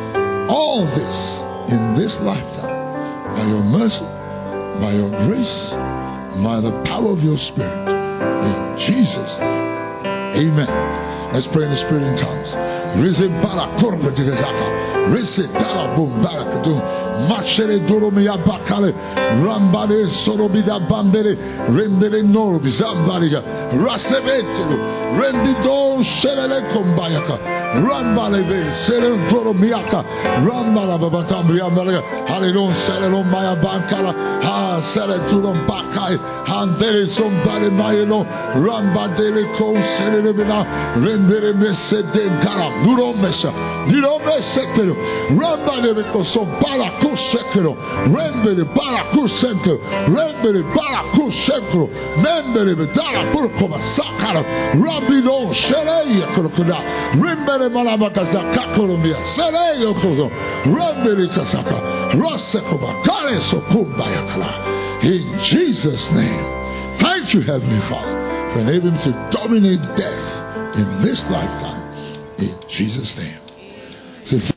all this, in this lifetime, by your mercy, by your grace, and by the power of your Spirit. In Jesus' name, amen. Let's pray in the Spirit in tongues. Rizibara korva digazaka. Rizidara bumbara kadum. Machere doromiya bakale. Rambade sorobida bandere. Rendere norobi zambariga. Rasebetelu. Rendidon sherele kombayaka. Rambale ve sere doromiyaka. Rambala babatambriya malaga. Halilon serelon maya bankala. Ha sere tulon bakai. Handere sombare mayelo. Rambadele ko serele bina. Rendere mese dentara. Nuro mesa. Nuro mese kero. Rambale ko sombara ko sekero. Rendere bara ko sekero. Rendere bara ko sekero. Mendere bedara burko masakara. Rabino shereye krokoda. Rimbere malabaka zakakolomia. Sereyo kozo. Rendere kasaka. Rasekoba. Kare sokumba yakala. In Jesus' name. Thank you, Heavenly Father, for enabling me to dominate death in this lifetime. In Jesus' name. So